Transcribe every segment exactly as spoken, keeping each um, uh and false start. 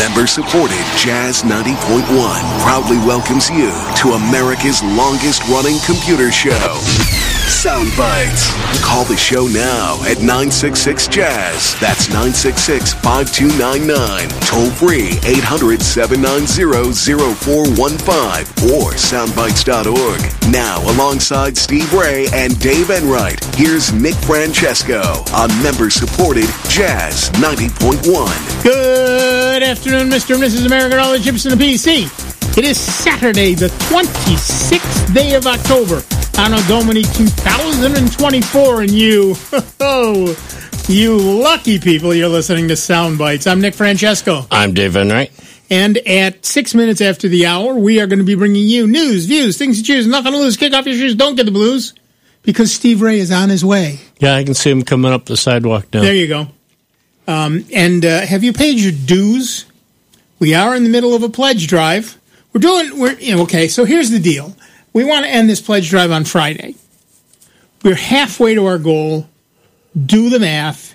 Member-supported Jazz ninety point one proudly welcomes you to America's longest-running computer show, Soundbites. Call the show now at nine six six Jazz. That's nine six six, five two nine nine. Toll free eight hundred, seven nine zero, zero four one five or soundbites dot org. Now, alongside Steve Ray and Dave Enright, here's Nick Francesco on member-supported Jazz ninety point one. Good afternoon, Mister and Missus America, all the chips in the P C. It is Saturday, the twenty-sixth day of October, Anno Domini two thousand twenty-four, and you, oh, you lucky people, you're listening to Soundbites. I'm Nick Francesco. I'm Dave Enright. And at six minutes after the hour, we are going to be bringing you news, views, things to choose, nothing to lose, kick off your shoes, don't get the blues, because Steve Ray is on his way. Yeah, I can see him coming up the sidewalk now. There you go. Um, and uh, have you paid your dues? We are in the middle of a pledge drive. We're doing, we're, you know, okay, so here's the deal. We want to end this pledge drive on Friday. We're halfway to our goal. Do the math.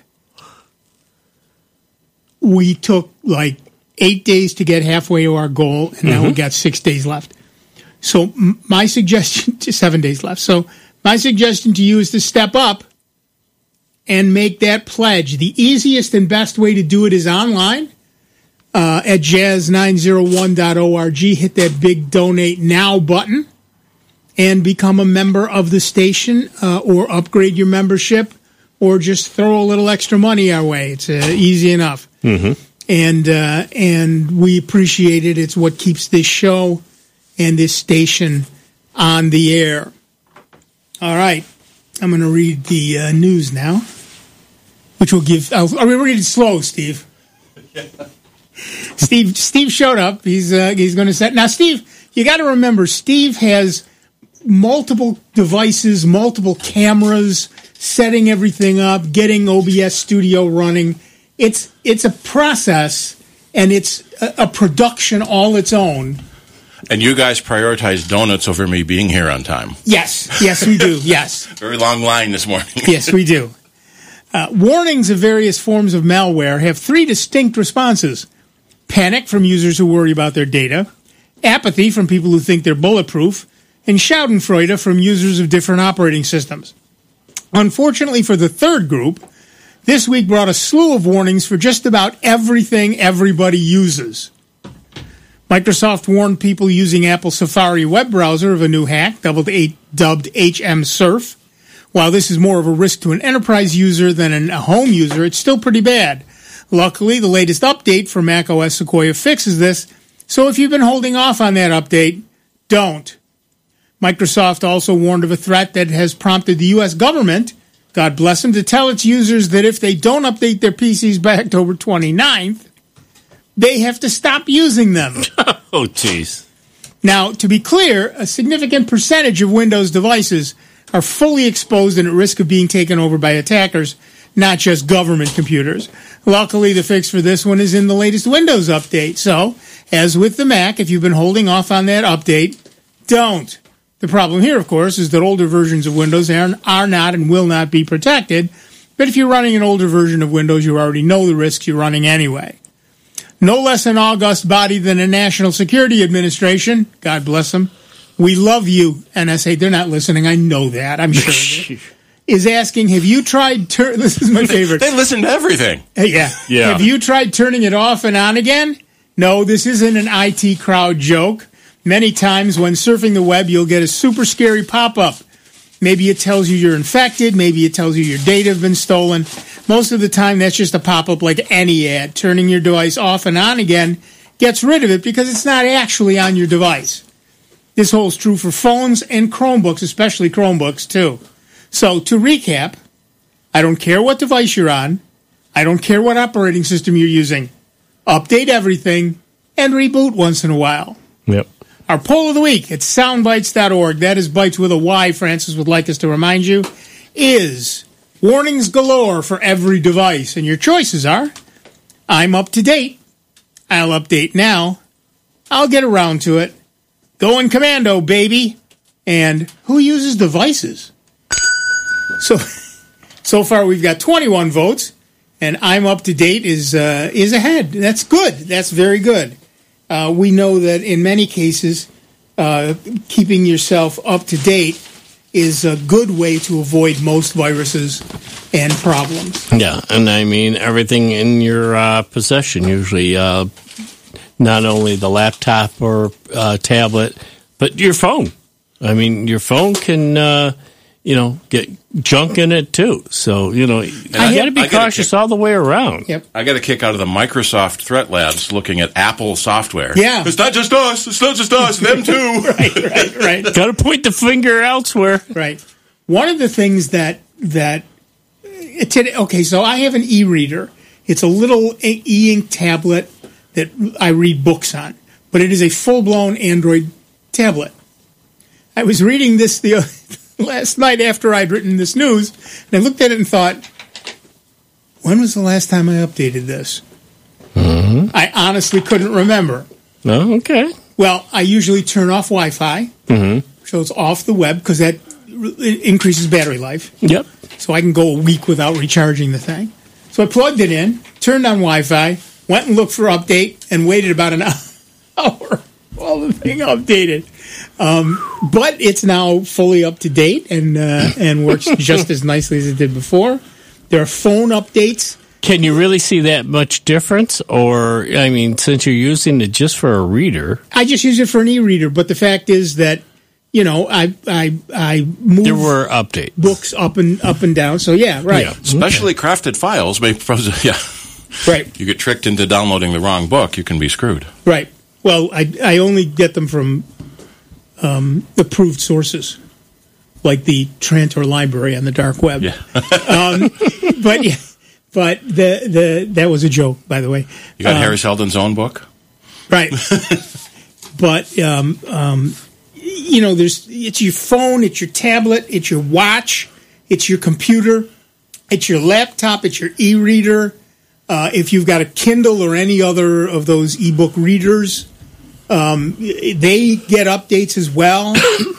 We took like eight days to get halfway to our goal, and now mm-hmm. we got six days left. So m- my suggestion, seven days left. So my suggestion to you is to step up and make that pledge. The easiest and best way to do it is online uh, at jazz nine oh one dot org. Hit that big Donate Now button and become a member of the station uh, or upgrade your membership or just throw a little extra money our way. It's uh, easy enough. Mm-hmm. And, uh, and we appreciate it. It's what keeps this show and this station on the air. All right. I'm going to read the uh, news now. Which will give. I'll, I'll read it slow, Steve. Steve. Steve showed up. He's uh, he's going to set. Now, Steve, you got to remember, Steve has multiple devices, multiple cameras, setting everything up, getting O B S Studio running. It's it's a process, and it's a, a production all its own. And you guys prioritize donuts over me being here on time. Yes, yes, we do. Yes. Very long line this morning. Yes, we do. Uh, warnings of various forms of malware have three distinct responses. Panic from users who worry about their data, apathy from people who think they're bulletproof, and schadenfreude from users of different operating systems. Unfortunately for the third group, this week brought a slew of warnings for just about everything everybody uses. Microsoft warned people using Apple Safari web browser of a new hack, dubbed H M Surf. While this is more of a risk to an enterprise user than a home user, it's still pretty bad. Luckily, the latest update for macOS Sequoia fixes this, so if you've been holding off on that update, don't. Microsoft also warned of a threat that has prompted the U S government, God bless them, to tell its users that if they don't update their P Cs by October twenty-ninth, they have to stop using them. Oh, jeez. Now, to be clear, a significant percentage of Windows devices are fully exposed and at risk of being taken over by attackers, not just government computers. Luckily, the fix for this one is in the latest Windows update. So, as with the Mac, if you've been holding off on that update, don't. The problem here, of course, is that older versions of Windows are, are not and will not be protected. But if you're running an older version of Windows, you already know the risks you're running anyway. No less an august body than the National Security Administration, God bless them, we love you, N S A. They're not listening. I know that. I'm sure of it. Is asking, have you tried... Tur- this is my favorite. They listen to everything. Uh, yeah. yeah. Have you tried turning it off and on again? No, this isn't an I T crowd joke. Many times when surfing the web, you'll get a super scary pop-up. Maybe it tells you you're infected. Maybe it tells you your data has been stolen. Most of the time, that's just a pop-up like any ad. Turning your device off and on again gets rid of it because it's not actually on your device. This holds true for phones and Chromebooks, especially Chromebooks, too. So, to recap, I don't care what device you're on. I don't care what operating system you're using. Update everything and reboot once in a while. Yep. Our poll of the week at soundbites dot org, that is bites with a Y, Francis would like us to remind you, is warnings galore for every device. And your choices are, I'm up to date, I'll update now, I'll get around to it, going commando, baby, and who uses devices? So, so far we've got twenty-one votes, and I'm up to date is uh, is ahead. That's good. That's very good. Uh, we know that in many cases, uh, keeping yourself up to date is a good way to avoid most viruses and problems. Yeah, and I mean everything in your uh, possession, usually uh, not only the laptop or uh, tablet, but your phone. I mean, your phone can, uh, you know, get junk in it too. So, you know, you got to be cautious all the way around. Yep. I got a kick out of the Microsoft Threat Labs looking at Apple software. Yeah. It's not just us. It's not just us. Them too. Right, right, right. Got to point the finger elsewhere. Right. One of the things that, that, today, okay, so I have an e-reader. It's a little e-ink tablet that I read books on, but it is a full-blown Android tablet. I was reading this the last night after I'd written this news, and I looked at it and thought, when was the last time I updated this? Mm-hmm. I honestly couldn't remember. Oh, okay. Well, I usually turn off Wi-Fi, mm-hmm. so it's off the web, because that increases battery life. Yep. So I can go a week without recharging the thing. So I plugged it in, turned on Wi-Fi, went and looked for update, and waited about an hour while the thing updated. Um, but it's now fully up to date and uh, and works just as nicely as it did before. There are phone updates. Can you really see that much difference? Or, I mean, since you're using it just for a reader. I just use it for an e-reader, but the fact is that, you know, I I I move there were updates. Books up and up and down. So yeah, right. Yeah. Specially okay. crafted files may yeah. Right. You get tricked into downloading the wrong book, you can be screwed. Right. Well, I I only get them from um, approved sources, like the Trantor Library on the dark web. Yeah. um, but yeah, but the the that was a joke, by the way. You got um, Harry Seldon's own book, right? But um, um, you know, there's it's your phone, it's your tablet, it's your watch, it's your computer, it's your laptop, it's your e-reader. Uh, if you've got a Kindle or any other of those e-book readers, um, they get updates as well.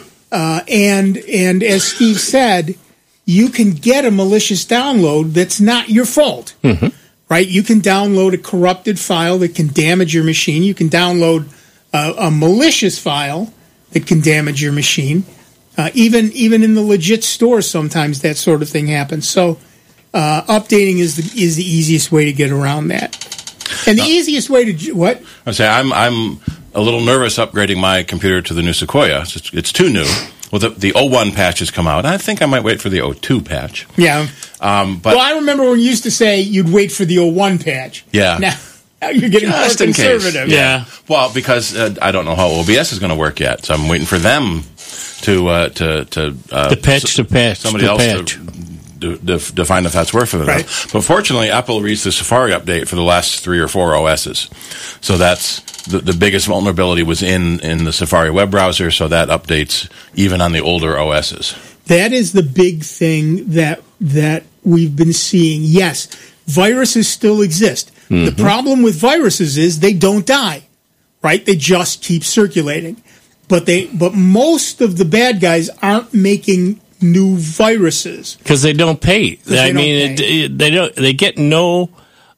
Uh, and and as Steve said, you can get a malicious download that's not your fault, mm-hmm. right? You can download a corrupted file that can damage your machine. You can download a, a malicious file that can damage your machine. Uh, even even in the legit stores, sometimes that sort of thing happens. So. Uh, updating is the is the easiest way to get around that, and the uh, easiest way to what? I say I'm I'm a little nervous upgrading my computer to the new Sequoia. It's, it's too new. Well, the the oh one patch has come out. I think I might wait for the oh two patch. Yeah. Um, but well, I remember when you used to say you'd wait for the oh one patch. Yeah. Now, now you're getting Just more conservative. Yeah. yeah. Well, because uh, I don't know how O B S is going to work yet, so I'm waiting for them to uh, to to uh, the patch to patch somebody to else patch. to. To, to define if that's worth it or right. not. But fortunately, Apple released the Safari update for the last three or four O Ss. So that's the, the biggest vulnerability was in, in the Safari web browser, so that updates even on the older O Ss. That is the big thing that that we've been seeing. Yes, viruses still exist. Mm-hmm. The problem with viruses is they don't die, right? They just keep circulating. But they but most of the bad guys aren't making new viruses because they don't pay. They I mean, don't pay. It, it, they don't. They get no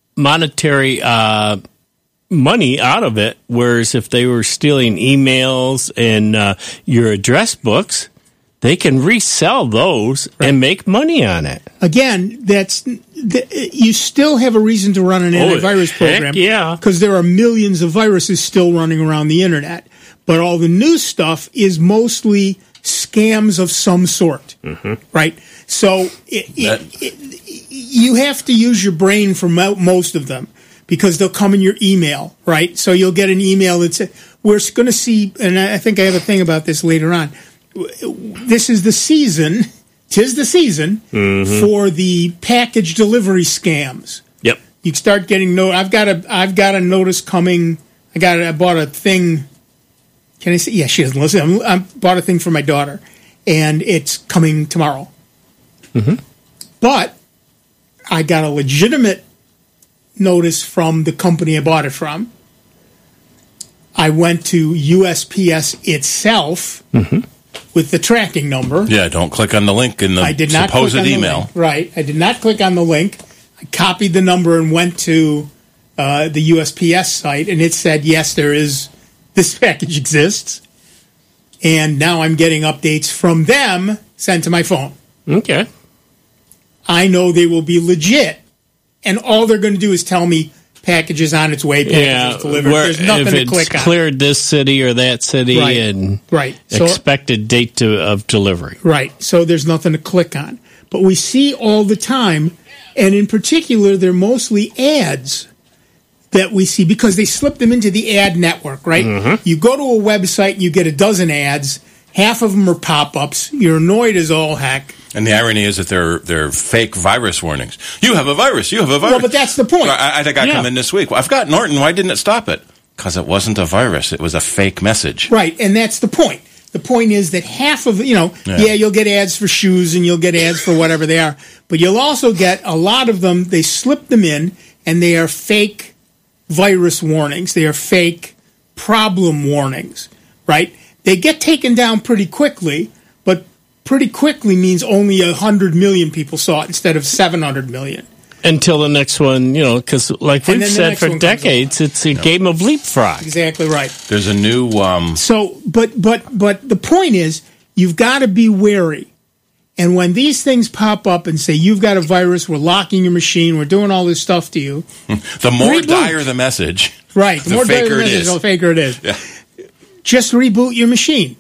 monetary uh, money out of it. Whereas if they were stealing emails and uh, your address books, they can resell those right. and make money on it. Again, that's th- you still have a reason to run an oh, antivirus program. Yeah, because there are millions of viruses still running around the internet. But all the new stuff is mostly scams of some sort, mm-hmm. right? So it, it, it, you have to use your brain for mo- most of them because they'll come in your email, right? So you'll get an email that says, we're going to see, and I think I have a thing about this later on, this is the season, tis the season, mm-hmm. for the package delivery scams. Yep. You start getting, no, I've got a, I've got a notice coming, I got, I bought a thing. Can I say? Yeah, she doesn't listen. I bought a thing for my daughter, and it's coming tomorrow. Mm-hmm. But I got a legitimate notice from the company I bought it from. I went to U S P S itself mm-hmm. with the tracking number. Yeah, don't click on the link in the I did not supposed click on email. The link. Right. I did not click on the link. I copied the number and went to uh, the U S P S site, and it said, yes, there is, this package exists. And now I'm getting updates from them sent to my phone. Okay. I know they will be legit. And all they're going to do is tell me packages on its way, packages Yeah, delivered. where, There's nothing if to it's click on. cleared this city or that city Right. and Right. So- expected date to, of delivery. Right. So there's nothing to click on. But we see all the time, and in particular, they're mostly ads that we see because they slip them into the ad network, right? Mm-hmm. You go to a website and you get a dozen ads. Half of them are pop-ups. You're annoyed as all heck. And the irony is that they're they're fake virus warnings. You have a virus. You have a virus. Well, but that's the point. I, I had a guy Yeah. come in this week. Well, I've got Norton. Why didn't it stop it? Because it wasn't a virus. It was a fake message. Right, and that's the point. The point is that half of, you know, yeah. Yeah. you'll get ads for shoes and you'll get ads for whatever they are, but you'll also get a lot of them, they slip them in, and they are fake virus warnings. They are fake problem warnings, right? They get taken down pretty quickly, but pretty quickly means only one hundred million people saw it instead of seven hundred million. Until the next one, you know, because like And we've then the said next for one comes decades, it's a game of leapfrog. Exactly right. There's a new. Um, So, but but but the point is, you've got to be wary. And when these things pop up and say you've got a virus, we're locking your machine, we're doing all this stuff to you, the more Reboot. dire the message, right? The, the more faker faker it it is. is, the faker it is. Yeah. Just reboot your machine.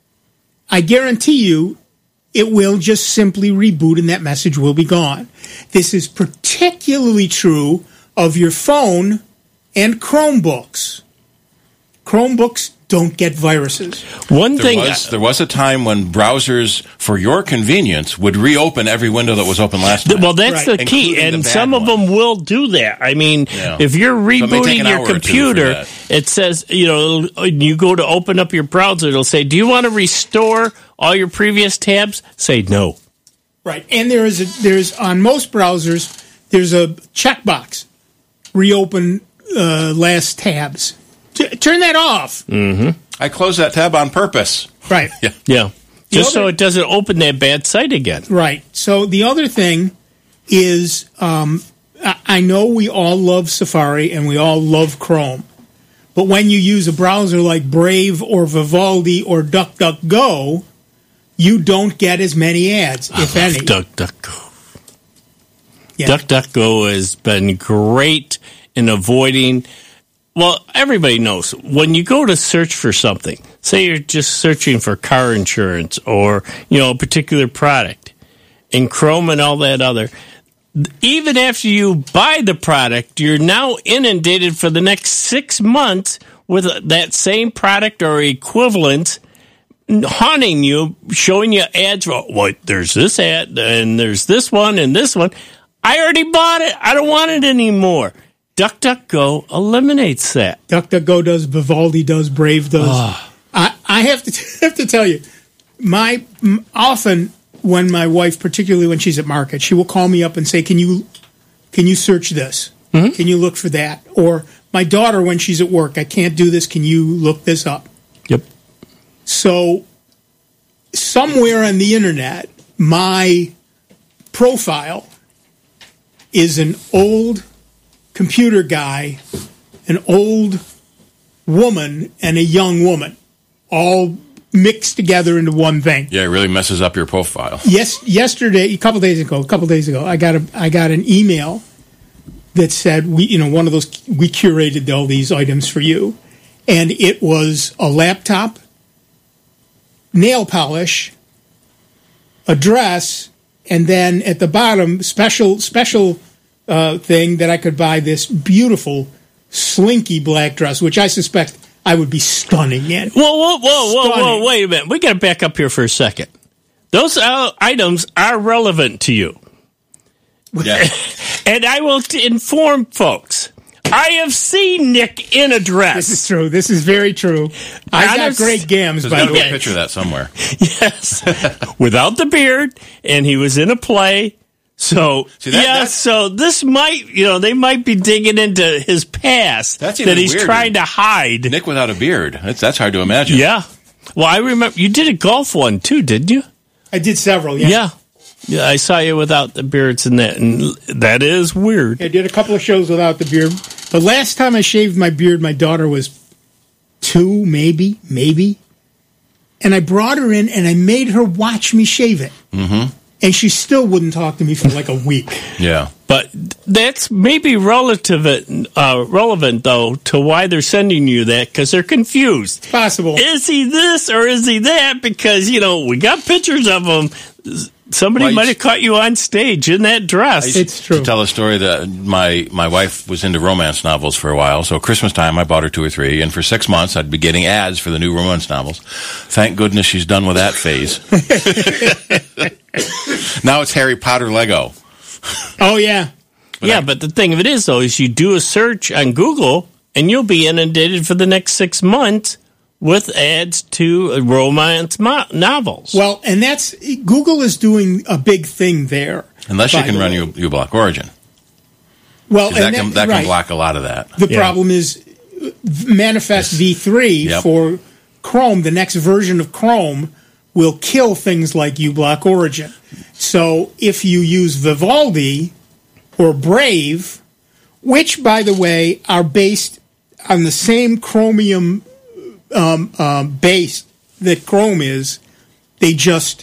I guarantee you, it will just simply reboot, and that message will be gone. This is particularly true of your phone and Chromebooks. Chromebooks don't get viruses. One There thing, was, there was a time when browsers, for your convenience, would reopen every window that was open last Th- time. well, that's Right. the key, Including the and bad some of one. them will do that. I mean, Yeah. if you're it may take rebooting an your hour or two for computer, that. it says, you know, you go to open up your browser, it'll say, do you want to restore all your previous tabs? Say no. Right, and there is a, there's on most browsers there's a checkbox, reopen uh, last tabs. T- turn that off. I closed that tab on purpose. Right, Yeah. Yeah. Just so other- it doesn't open that bad site again. right. So the other thing is, um, I, I know we all love Safari and we all love Chrome, but when you use a browser like Brave or Vivaldi or DuckDuckGo, you don't get as many ads, if any. DuckDuckGo. Yeah. DuckDuckGo has been great in avoiding. Well, everybody knows when you go to search for something, say you're just searching for car insurance or, you know, a particular product in Chrome and all that other, even after you buy the product, you're now inundated for the next six months with that same product or equivalent haunting you, showing you ads. For, well, there's this ad and there's this one and this one. I already bought it. I don't want it anymore. DuckDuckGo eliminates that. DuckDuckGo does, Vivaldi does, Brave does. I, I have to have to tell you, my m- often when my wife, particularly when she's at market, she will call me up and say, "Can you can you search this? Mm-hmm. Can you look for that?" Or my daughter, when she's at work, "I can't do this. Can you look this up?" Yep. So somewhere on the internet, my profile is an old computer guy, an old woman, and a young woman, all mixed together into one thing. Yeah, it really messes up your profile. Yes, yesterday, a couple days ago, a couple days ago, I got a I got an email that said we, you know, one of those we curated all these items for you, and it was a laptop, nail polish, a dress, and then at the bottom, special special. Uh, thing that I could buy this beautiful, slinky black dress, which I suspect I would be stunning in. Whoa, whoa, whoa, whoa, Stunning. whoa! Wait a minute. We got to back up here for a second. Those uh, items are relevant to you, Yeah. and I will t- inform folks. I have seen Nick in a This is dress. true. This is very true. I got Honest- great gams, There's by got the to be a way. picture of that somewhere. Yes, without the beard, and he was in a play. So See, that- yeah, that's- so this might, you know, they might be digging into his past That's that even he's weirder. trying to hide. Nick without a beard. That's that's hard to imagine. Yeah. Well, I remember you did a golf one too, didn't you? I did several. Yeah. Yeah. Yeah, I saw you without the beards and that, and that is weird. I did a couple of shows without the beard. The last time I shaved my beard, my daughter was two, maybe, maybe. And I brought her in, and I made her watch me shave it. Mm-hmm. And she still wouldn't talk to me for like a week. Yeah. But that's maybe relative, uh, relevant, though, to why they're sending you that, because they're confused. It's possible. Is he this or is he that? Because, you know, we got pictures of him. Somebody Well, might have caught you on stage in that dress. It's true. To tell a story that my, my wife was into romance novels for a while, so Christmas time I bought her two or three, and for six months I'd be getting ads for the new romance novels. Thank goodness she's done with that phase. Now it's Harry Potter Lego. Oh, yeah. But yeah, I- but the thing of it is, though, is you do a search on Google, and you'll be inundated for the next six months with ads to romance mo- novels. Well, and that's Google is doing a big thing there. Unless you by can the run way. U- uBlock Origin. Well, 'Cause that and can, that, that right. can block a lot of that. The Yeah. problem is Manifest V three Yep. for Chrome, the next version of Chrome, will kill things like uBlock Origin. So if you use Vivaldi or Brave, which, by the way, are based on the same Chromium um, um, base that Chrome is, they just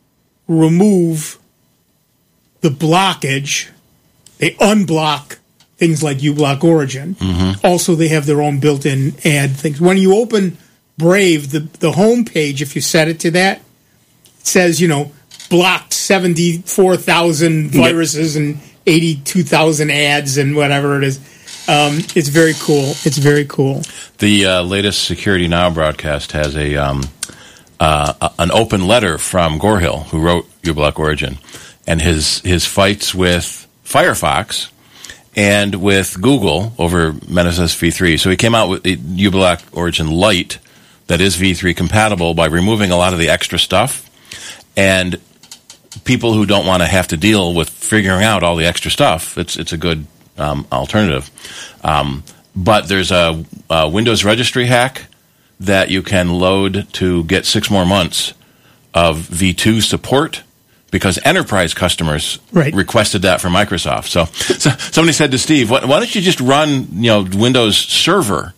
remove the blockage. They unblock things like uBlock Origin. Mm-hmm. Also, they have their own built-in ad things. When you open Brave, the, the home page, if you set it to that, it says, you know, blocked seventy-four thousand viruses and eighty-two thousand ads and whatever it is. Um, it's very cool. It's very cool. The uh, latest Security Now broadcast has a um, uh, an open letter from Gorhill, who wrote uBlock Origin, and his his fights with Firefox and with Google over Manifest V three. So he came out with uBlock Origin Lite that is V three compatible by removing a lot of the extra stuff, and people who don't want to have to deal with figuring out all the extra stuff, it's it's a good um, alternative. Um, but there's a, a Windows registry hack that you can load to get six more months of V two support, because enterprise customers Right. requested that from Microsoft. So, so somebody said to Steve, why, why don't you just run, you know, Windows Server?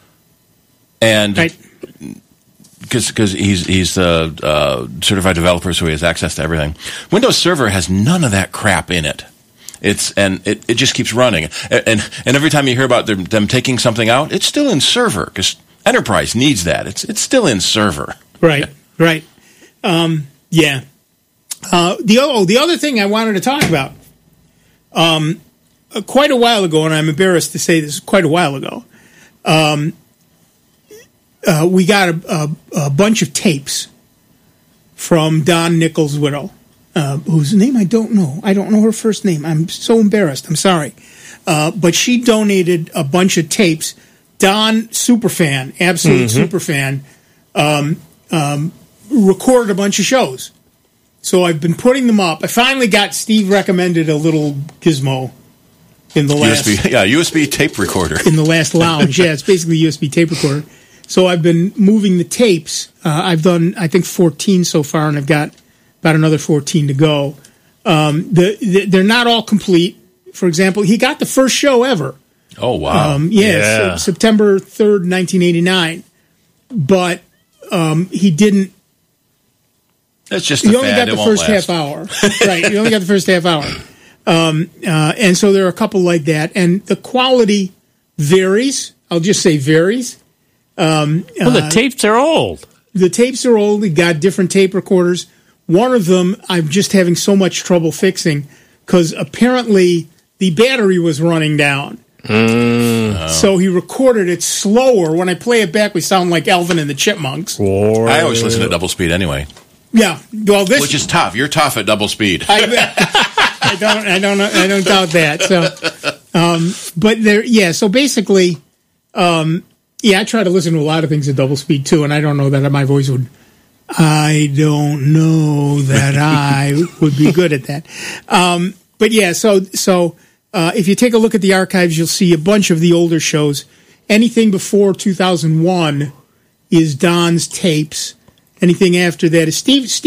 And Right. because because he's he's a uh, certified developer, so he has access to everything. Windows Server has none of that crap in it. It's and it, it just keeps running, and, and and every time you hear about them, them taking something out, it's still in Server, because enterprise needs that. It's it's still in Server. Right, right. Um, yeah. Uh, the oh, the other thing I wanted to talk about, um, uh, quite a while ago, and I'm embarrassed to say this, quite a while ago, um, uh, we got a, a, a bunch of tapes from Don Nichols' widow, uh, whose name I don't know. I don't know her first name. I'm so embarrassed. I'm sorry. Uh, but she donated a bunch of tapes. Don, superfan, absolute Mm-hmm. superfan, um, um, recorded a bunch of shows. So I've been putting them up. I finally got Steve recommended a little gizmo in the last U S B, yeah, U S B tape recorder. in the last lounge. Yeah, it's basically a U S B tape recorder. So I've been moving the tapes. Uh, I've done, I think, fourteen so far, and I've got about another fourteen to go. Um, the, the, they're not all complete. For example, he got the first show ever. Oh wow! Um, yeah, Yeah. Se- September third, nineteen eighty-nine. But um, he didn't. It's just a You only fad. got It the won't first last. half hour. Right. You only got the first half hour. Um, uh, and so there are a couple like that. And the quality varies. I'll just say varies. Um, well, the uh, tapes are old. the tapes are old. We got different tape recorders. One of them I'm just having so much trouble fixing because apparently the battery was running down. Mm. So he recorded it slower. When I play it back, we sound like Alvin and the Chipmunks. Or, I always listen at double speed anyway, Yeah. Well, this which is tough. You're tough at double speed. I, I don't, I don't, I don't doubt that. So, um, but there, yeah. So basically, um, yeah, I try to listen to a lot of things at double speed too, and I don't know that my voice would. I don't know that I would be good at that. Um, but yeah, so so uh, if you take a look at the archives, you'll see a bunch of the older shows. Anything before two thousand one is Don's tapes. Anything after that is Steve. Steve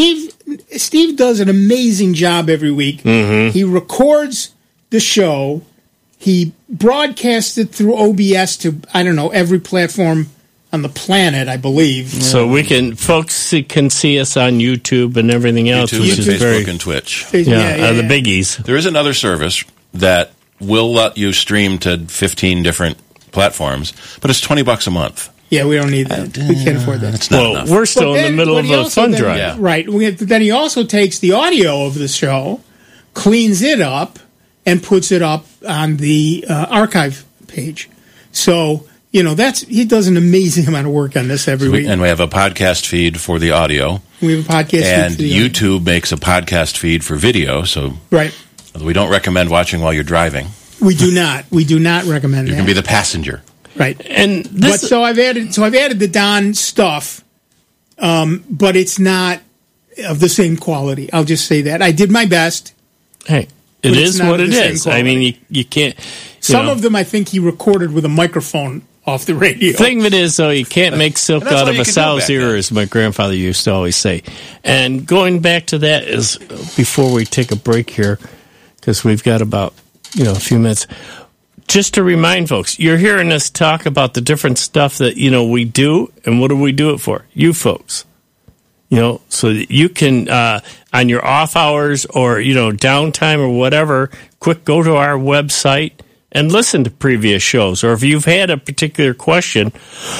Steve does an amazing job every week. Mm-hmm. He records the show. He broadcasts it through O B S to, I don't know, every platform on the planet, I believe. So we can, folks see- can see us on YouTube and everything else, YouTube which and is Facebook very, and Twitch. Yeah, yeah, yeah, uh, the yeah. biggies. There is another service that will let you stream to fifteen different platforms, but it's twenty bucks a month. Yeah, we don't need that. We can't afford that. It's not Well, enough. we're still But in then- the middle but of he a also fund then- drive. Yeah. Right. We have- Then he also takes the audio of the show, cleans it up, and puts it up on the uh, archive page. So, you know, that's he does an amazing amount of work on this every We- week. and we have a podcast feed for the audio, We have a podcast. and feed for the- YouTube makes a podcast feed for video. So Right. we don't recommend watching while you're driving. We do not. We do not recommend You that. can be the passenger. right. And But this, so I've added. So I've added the Don stuff, um, but it's not of the same quality. I'll just say that I did my best. hey, it but it's is not what of it the same is. I mean, you, you can't. You Some know, of them I think he recorded with a microphone off the radio. thing of it is, though, you can't make silk And that's out all of you a could do sow's back ear, then. as my grandfather used to always say. And going back to that is before we take a break here, because we've got about you know a few minutes. Just to remind folks, you're hearing us talk about the different stuff that you know we do, and what do we do it for? You folks. You know, so that you can, uh, on your off hours or, you know, downtime or whatever, quick go to our website and listen to previous shows. Or if you've had a particular question,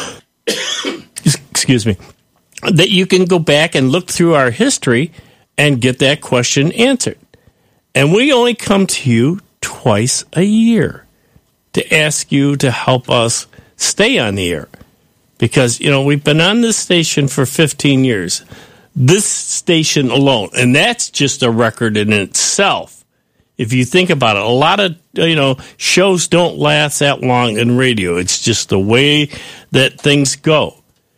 excuse me, that you can go back and look through our history and get that question answered. And we only come to you twice a year to ask you to help us stay on the air. Because, you know, we've been on this station for fifteen years. This station alone, and that's just a record in itself. If you think about it, a lot of, you know, shows don't last that long in radio. It's just the way that things go.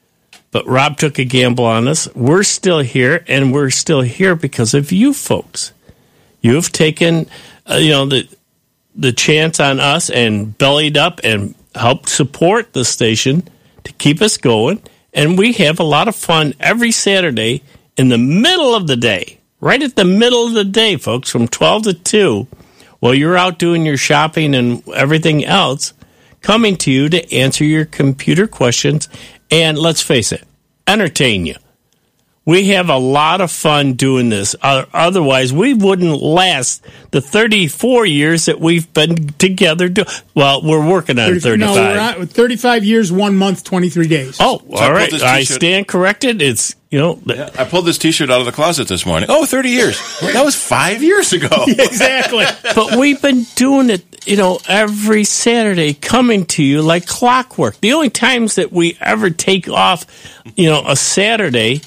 But Rob took a gamble on us. We're still here, and we're still here because of you folks. You've taken, uh, you know, the the chance on us and bellied up and helped support the station to keep us going. And we have a lot of fun every Saturday in the middle of the day, right at the middle of the day, folks, from twelve to two, while you're out doing your shopping and everything else, coming to you to answer your computer questions and, let's face it, entertain you. We have a lot of fun doing this. Otherwise, we wouldn't last the thirty-four years that we've been together. Do- well, we're working on thirty-five. No, we're on, thirty-five years, one month, twenty-three days. Oh, So I all pulled right. this I t-shirt. stand corrected. It's, you know, th- Yeah, I pulled this T-shirt out of the closet this morning. Oh, thirty years. That was five years ago. Exactly. but we've been doing it, you know, every Saturday, coming to you like clockwork. The only times that we ever take off, you know, a Saturday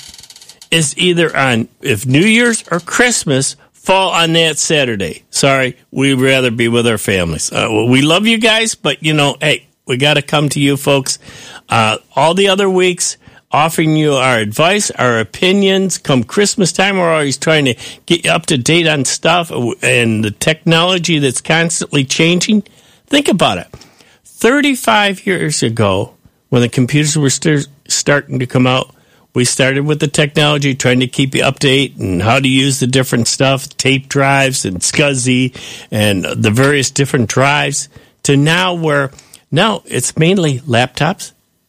is either on, if New Year's or Christmas fall on that Saturday. Sorry, we'd rather be with our families. Uh, well, we love you guys, but, you know, hey, we got to come to you folks. Uh, all the other weeks, offering you our advice, our opinions. Come Christmas time, we're always trying to get you up to date on stuff and the technology that's constantly changing. Think about it. thirty-five years ago, when the computers were st- starting to come out, we started with the technology, trying to keep you up to date and how to use the different stuff, tape drives and SCSI and the various different drives, to now where now it's mainly laptops,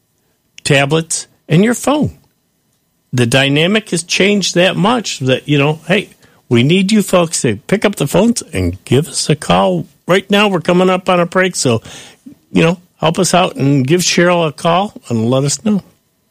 tablets, and your phone. The dynamic has changed that much that, you know, hey, we need you folks to pick up the phones and give us a call. Right now, we're coming up on a break, so, you know, help us out and give Cheryl a call and let us know.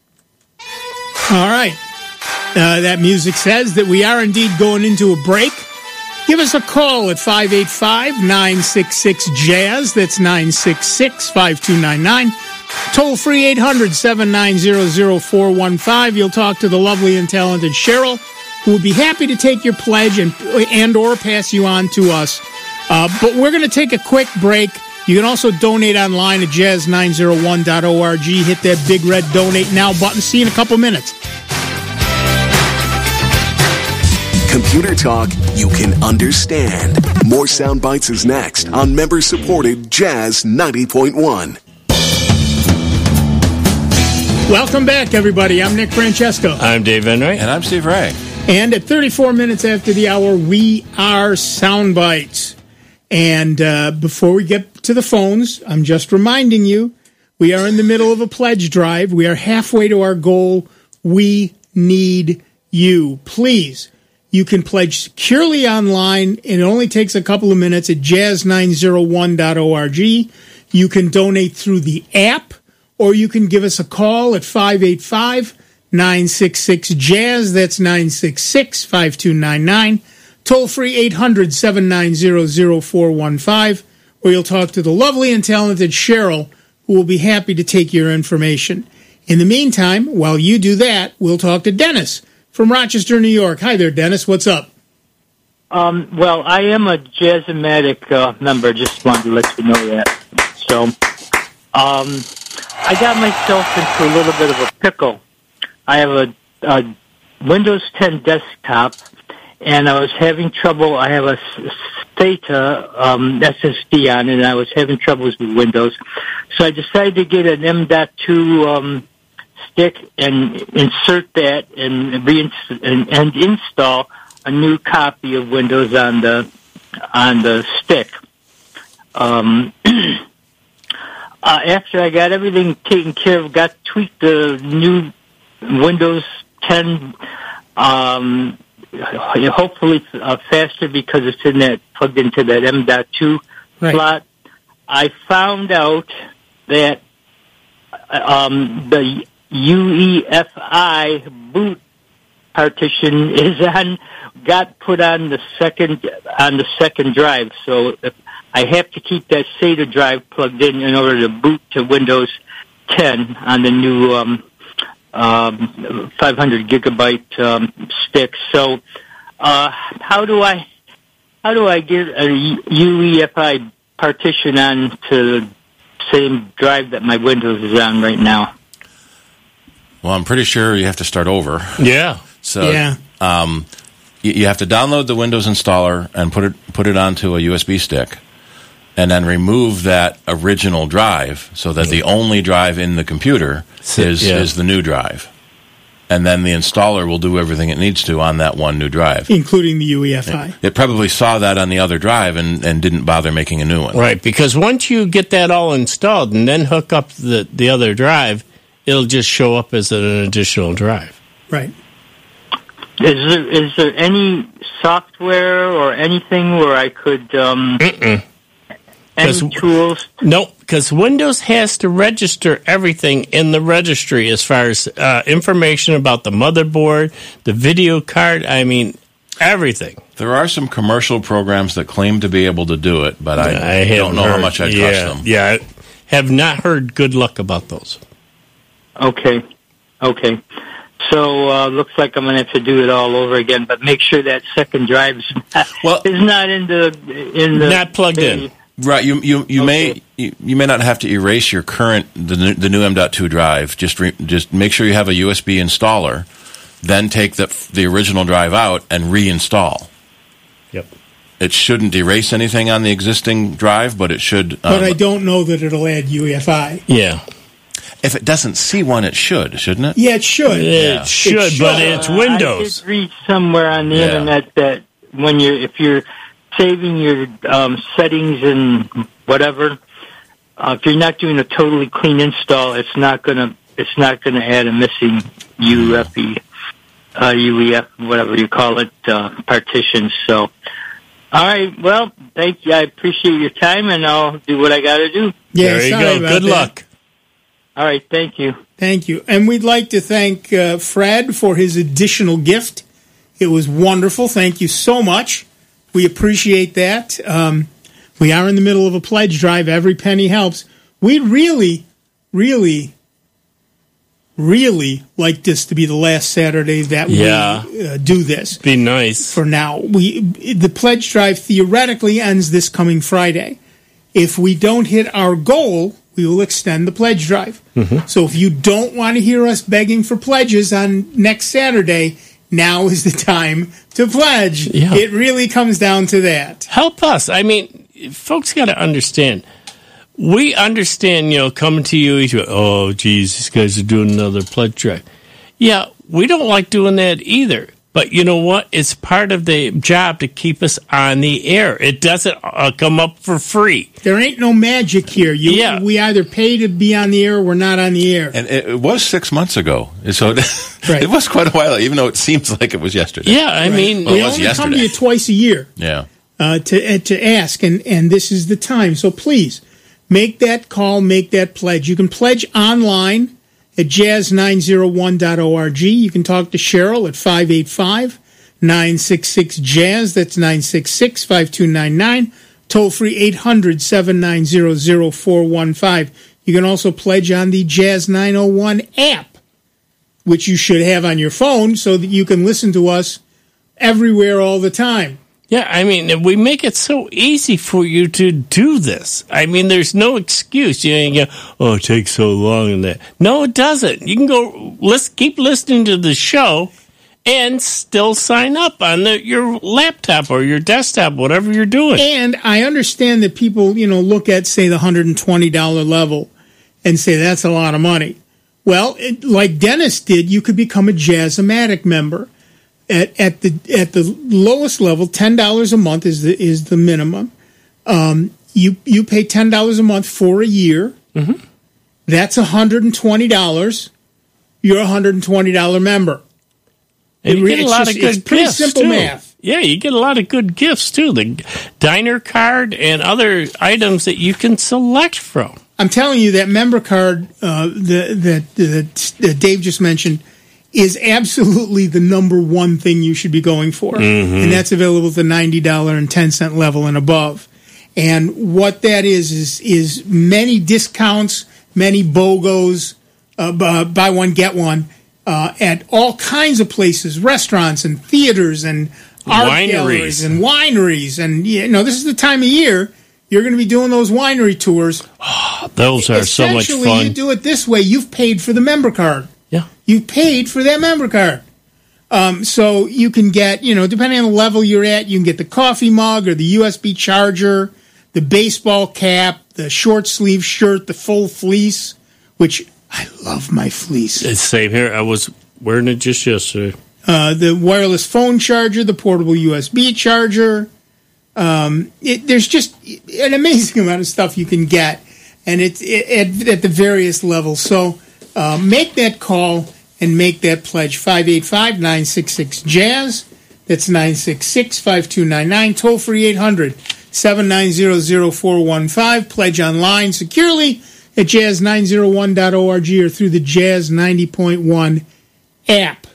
All right. Uh, that music says that we are indeed going into a break. Give us a call at five eight five, nine six six, jazz. That's nine six six, five two nine nine. Toll free eight hundred, seven nine zero, zero four one five. You'll talk to the lovely and talented Cheryl, who will be happy to take your pledge and and or pass you on to us. Uh, but we're going to take a quick break. You can also donate online at jazz nine oh one dot org. Hit that big red donate now button. See you in a couple minutes. Computer talk you can understand. More Sound Bites is next on member-supported Jazz ninety point one. Welcome back, everybody. I'm Nick Francesco. I'm Dave Enright. And I'm Steve Ray. And at thirty-four minutes after the hour, we are Soundbites. And uh, before we get to the phones, I'm just reminding you, we are in the middle of a pledge drive. We are halfway to our goal. We need you. Please, you can pledge securely online. It only takes a couple of minutes at jazz nine oh one dot org. You can donate through the app, or you can give us a call at five eight five, nine six six, jazz. That's nine six six, five two nine nine. Toll free eight hundred, seven nine zero, zero four one five, where you'll talk to the lovely and talented Cheryl, who will be happy to take your information. In the meantime, while you do that, we'll talk to Dennis from Rochester, New York. Hi there, Dennis. What's up? Um, well, I am a Jazz-O-Matic uh, member. Just wanted to let you know that. So, um, I got myself into a little bit of a pickle. I have a, a Windows ten desktop, and I was having trouble. I have a SATA um, S S D on it, and I was having troubles with Windows. So I decided to get an M dot two um, stick and insert that and, reinst- and, and install a new copy of Windows on the on the stick. Um, uh, after I got everything taken care of, got tweaked the new Windows ten. Um, hopefully uh, faster because it's in that plugged into that M dot two right. slot. I found out that um, the U E F I boot partition is on got put on the second on the second drive. So if I have to keep that SATA drive plugged in in order to boot to Windows ten on the new um, Um, five hundred gigabyte um, stick. So, uh, how do I how do I get a U E F I partition on to the same drive that my Windows is on right now? Well, I'm pretty sure you have to start over. Yeah. So, yeah. Um, you, you have to download the Windows installer and put it put it onto a U S B stick, and then remove that original drive so that the only drive in the computer is yeah. is the new drive. And then the installer will do everything it needs to on that one new drive. Including the U E F I. It, it probably saw that on the other drive and, and didn't bother making a new one. Right, because once you get that all installed and then hook up the, the other drive, it'll just show up as an additional drive. Right. Is there, is there any software or anything where I could... Um, Mm-mm. Any tools? No, because Windows has to register everything in the registry as far as uh, information about the motherboard, the video card, I mean, everything. There are some commercial programs that claim to be able to do it, but I, I don't know heard, how much I trust yeah, them. Yeah, I have not heard good luck about those. Okay, okay. So uh, looks like I'm going to have to do it all over again, but make sure that second drive is not, well, is not in the in the not plugged in. Right, you you, you okay. may you, you may not have to erase your current the new, the new M dot two drive. Just re, just make sure you have a U S B installer, then take the the original drive out and reinstall. Yep. It shouldn't erase anything on the existing drive, but it should. Um, but I don't know that it'll add U E F I. Yeah. If it doesn't see one, it should, shouldn't it? Yeah, it should. It, yeah. should, it should, but it's Windows. Uh, I did read somewhere on the yeah. internet that when you're if you're saving your um, settings and whatever, uh, if you're not doing a totally clean install, it's not gonna it's not gonna add a missing U E F I, uh, U E F, whatever you call it, uh, partition. So, all right, well, thank you. I appreciate your time, and I'll do what I got to do. Yeah, there you sorry go. about Good that. luck. All right, thank you. Thank you. And we'd like to thank uh, Fred for his additional gift. It was wonderful. Thank you so much. We appreciate that. Um, we are in the middle of a pledge drive. Every penny helps. We'd really, really, really like this to be the last Saturday that Yeah. we uh, do this. Be nice. For now. We the pledge drive theoretically ends this coming Friday. If we don't hit our goal, we will extend the pledge drive. Mm-hmm. So if you don't want to hear us begging for pledges on next Saturday, now is the time to pledge. Yeah. It really comes down to that. Help us. I mean, folks got to understand. We understand, you know, coming to you, each oh, geez, these guys are doing another pledge drive. Yeah, we don't like doing that either. But you know what? It's part of the job to keep us on the air. It doesn't uh, come up for free. There ain't no magic here. You, Yeah. We either pay to be on the air or we're not on the air. And it, it was six months ago, so it, Right. it was quite a while, even though it seems like it was yesterday. Yeah, I mean, Well, we it was only yesterday. come to you twice a year Yeah. uh, to uh, to ask, and, and this is the time. So please, make that call, make that pledge. You can pledge online at jazz nine oh one dot org. You can talk to Cheryl at five eight five, nine six six, jazz. That's nine six six, five two nine nine. Toll free eight hundred, seven nine zero, zero four one five. You can also pledge on the Jazz nine oh one app, which you should have on your phone so that you can listen to us everywhere all the time. Yeah, I mean, we make it so easy for you to do this. I mean, there's no excuse. You know, you go, oh, it takes so long and that. No, it doesn't. You can go, let's keep listening to the show and still sign up on the, your laptop or your desktop, whatever you're doing. And I understand that people, you know, look at, say, the one hundred twenty dollars level and say that's a lot of money. Well, it, like Dennis did, you could become a Jazz-O-Matic member. At, at the at the lowest level, ten dollars a month is the is the minimum. Um, you you pay ten dollars a month for a year. Mm-hmm. That's one hundred twenty dollars. You're a one hundred twenty dollars member. And you It- get a it's lot just- of good it's pretty gifts, simple too. math. Yeah, you get a lot of good gifts, too. The diner card and other items that you can select from. I'm telling you that member card uh, that, that that that Dave just mentioned is absolutely the number one thing you should be going for, Mm-hmm. and that's available at the ninety dollars and ten cent level and above. And what that is is is many discounts, many BOGOs, uh, b- buy one get one uh, at all kinds of places, restaurants and theaters and art Wineries. galleries and wineries, and you know this is the time of year you're going to be doing those winery tours. Those are so much Essentially, fun. you do it this way: you've paid for the member card. Yeah. You paid for that member card. Um, so you can get, you know, depending on the level you're at, you can get the coffee mug or the U S B charger, the baseball cap, the short sleeve shirt, the full fleece, which I love my fleece. It's same here. I was wearing it just yesterday. Uh, the wireless phone charger, the portable U S B charger. Um, it, there's just an amazing amount of stuff you can get, and it's it, at, at the various levels. So uh, make that call and make that pledge. five eight five, nine six six, jazz. That's nine six six, five two nine nine. Toll free eight hundred, seven nine zero, zero four one five. Pledge online securely at jazz nine oh one dot org or through the Jazz ninety point one app.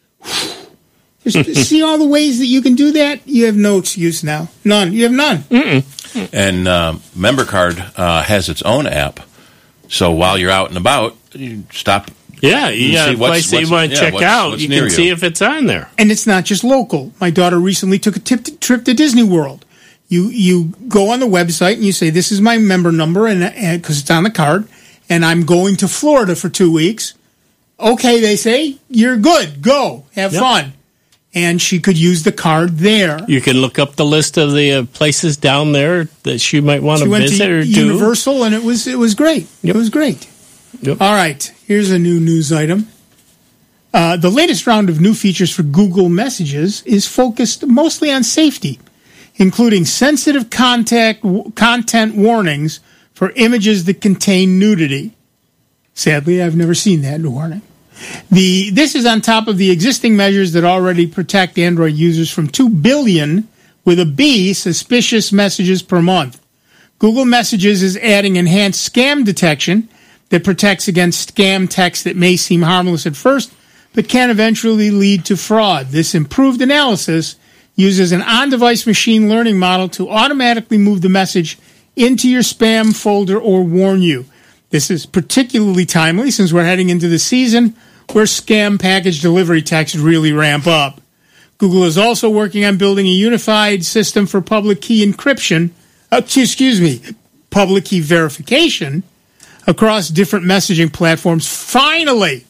Just see all the ways that you can do that? You have no excuse now. None. You have none. Mm-mm. And uh, Member Card uh, has its own app. So while you're out and about, you stop. Yeah, you and got see a what's- place that you what's- want to yeah, check what's- out. what's You near can you. see if it's on there. And it's not just local. My daughter recently took a tip to, trip to Disney World. You you go on the website and you say, this is my member number, and because it's on the card, and I'm going to Florida for two weeks. Okay, they say, you're good. Go. Have Yep. fun. And she could use the card there. You can look up the list of the uh, places down there that she might want She to went visit to or do. Universal, and it was it was great. It was great. Yep. All right, here's a new news item. Uh, the latest round of new features for Google Messages is focused mostly on safety, including sensitive contact, w- content warnings for images that contain nudity. Sadly, I've never seen that warning. The This is on top of the existing measures that already protect Android users from two billion, with a B, suspicious messages per month. Google Messages is adding enhanced scam detection that protects against scam text that may seem harmless at first, but can eventually lead to fraud. This improved analysis uses an on-device machine learning model to automatically move the message into your spam folder or warn you. This is particularly timely since we're heading into the season where scam package delivery texts really ramp up. Google is also working on building a unified system for public key encryption, uh, excuse me, public key verification across different messaging platforms. Finally,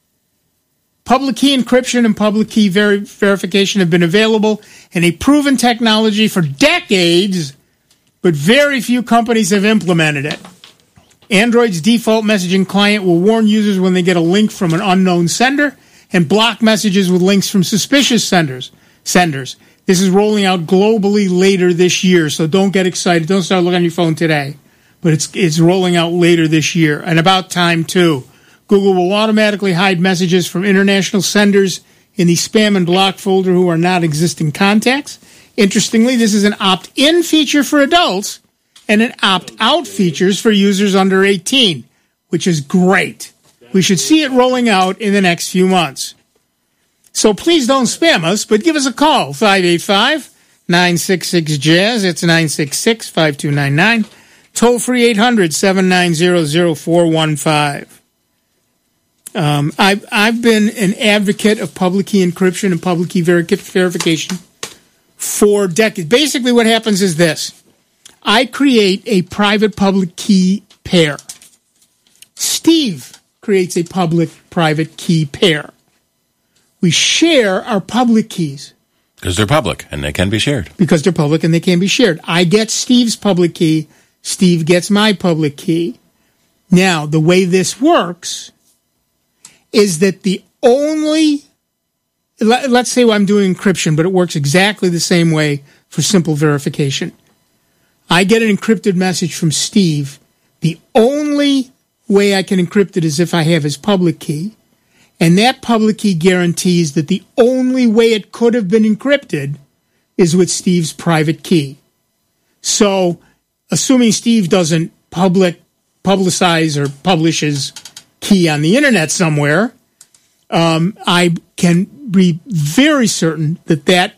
public key encryption and public key ver- verification have been available and a proven technology for decades, but very few companies have implemented it. Android's default messaging client will warn users when they get a link from an unknown sender, and block messages with links from suspicious senders. Senders. This is rolling out globally later this year, so don't get excited. Don't start looking on your phone today. But it's it's rolling out later this year, and about time, too. Google will automatically hide messages from international senders in the spam and block folder who are not existing contacts. Interestingly, this is an opt-in feature for adults and an opt-out features for users under eighteen, which is great. We should see it rolling out in the next few months. So please don't spam us, but give us a call, five eight five, nine six six, jazz. It's nine six six, five two nine nine. Toll free eight hundred, seven nine zero, zero four one five. Um, I've, I've been an advocate of public key encryption and public key ver- verification for decades. Basically what happens is this. I create a private public key pair. Steve creates a public private key pair. We share our public keys. Because they're public and they can be shared. Because they're public and they can be shared. I get Steve's public key. Steve gets my public key. Now, the way this works is that the only, let's say I'm doing encryption, but it works exactly the same way for simple verification. I get an encrypted message from Steve. The only way I can encrypt it is if I have his public key. And that public key guarantees that the only way it could have been encrypted is with Steve's private key. So, assuming Steve doesn't public publicize or publish his key on the internet somewhere, um, I can be very certain that that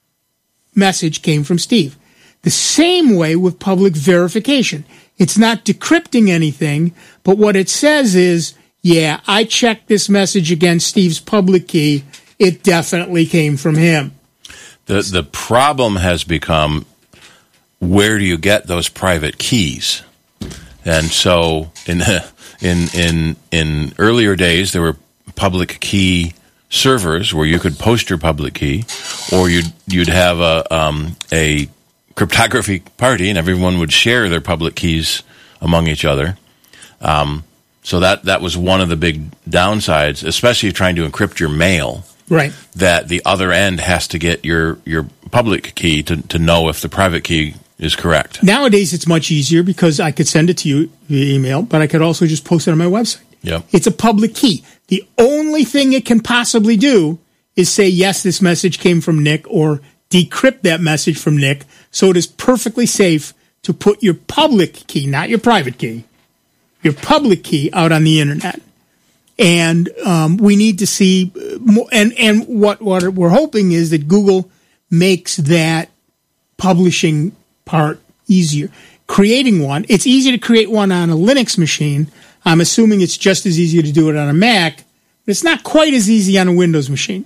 message came from Steve. The same way with public verification. It's not decrypting anything, but what it says is, yeah, I checked this message against Steve's public key. It definitely came from him. The the problem has become, where do you get those private keys? And so in in in in earlier days, there were public key servers where you could post your public key, or you'd you'd have a um, a cryptography party, and everyone would share their public keys among each other. Um, so that that was one of the big downsides, especially trying to encrypt your mail. Right. That the other end has to get your your public key to to know if the private key is correct. Nowadays, it's much easier because I could send it to you via email, but I could also just post it on my website. Yep. It's a public key. The only thing it can possibly do is say, yes, this message came from Nick, or decrypt that message from Nick, so it is perfectly safe to put your public key, not your private key, your public key out on the internet. And um, we need to see more. And, and what, what we're hoping is that Google makes that publishing part easier. Creating one, it's easy to create one on a Linux machine. I'm assuming it's just as easy to do it on a Mac, but it's not quite as easy on a Windows machine.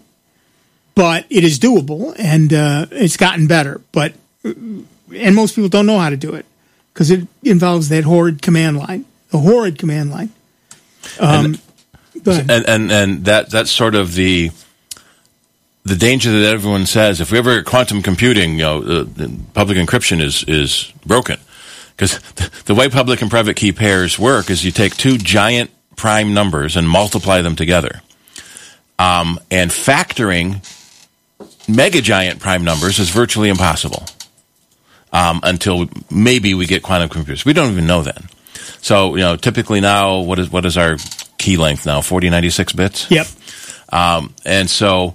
But it is doable, and uh, it's gotten better. But and most people don't know how to do it because it involves that horrid command line, the horrid command line. Um, and, and and and that that's sort of the the danger that everyone says. If we ever get quantum computing, you know, uh, public encryption is is broken. Because the way public and private key pairs work is you take two giant prime numbers and multiply them together. Um, and factoring mega giant prime numbers is virtually impossible um, until maybe we get quantum computers. We don't even know then. So, you know, typically now, what is what is our key length now? forty ninety-six bits? Yep. Um, and so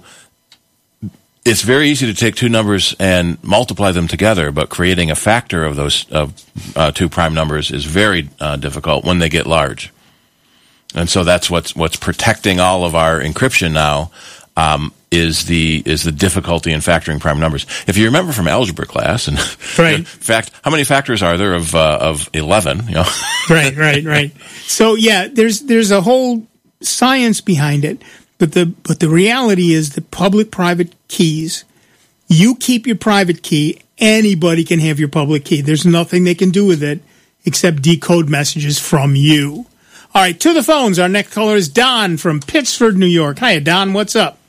it's very easy to take two numbers and multiply them together, but creating a factor of those of uh, two prime numbers is very uh, difficult when they get large. And so that's what's what's protecting all of our encryption now um, is the is the difficulty in factoring prime numbers. If you remember from algebra class, and right. in fact, how many factors are there of uh, of eleven? You know, right, right, right. So yeah, there's there's a whole science behind it. But the but the reality is that public-private keys, you keep your private key, anybody can have your public key. There's nothing they can do with it except decode messages from you. All right, to the phones. Our next caller is Don from Pittsford, New York. Hi, Don. What's up?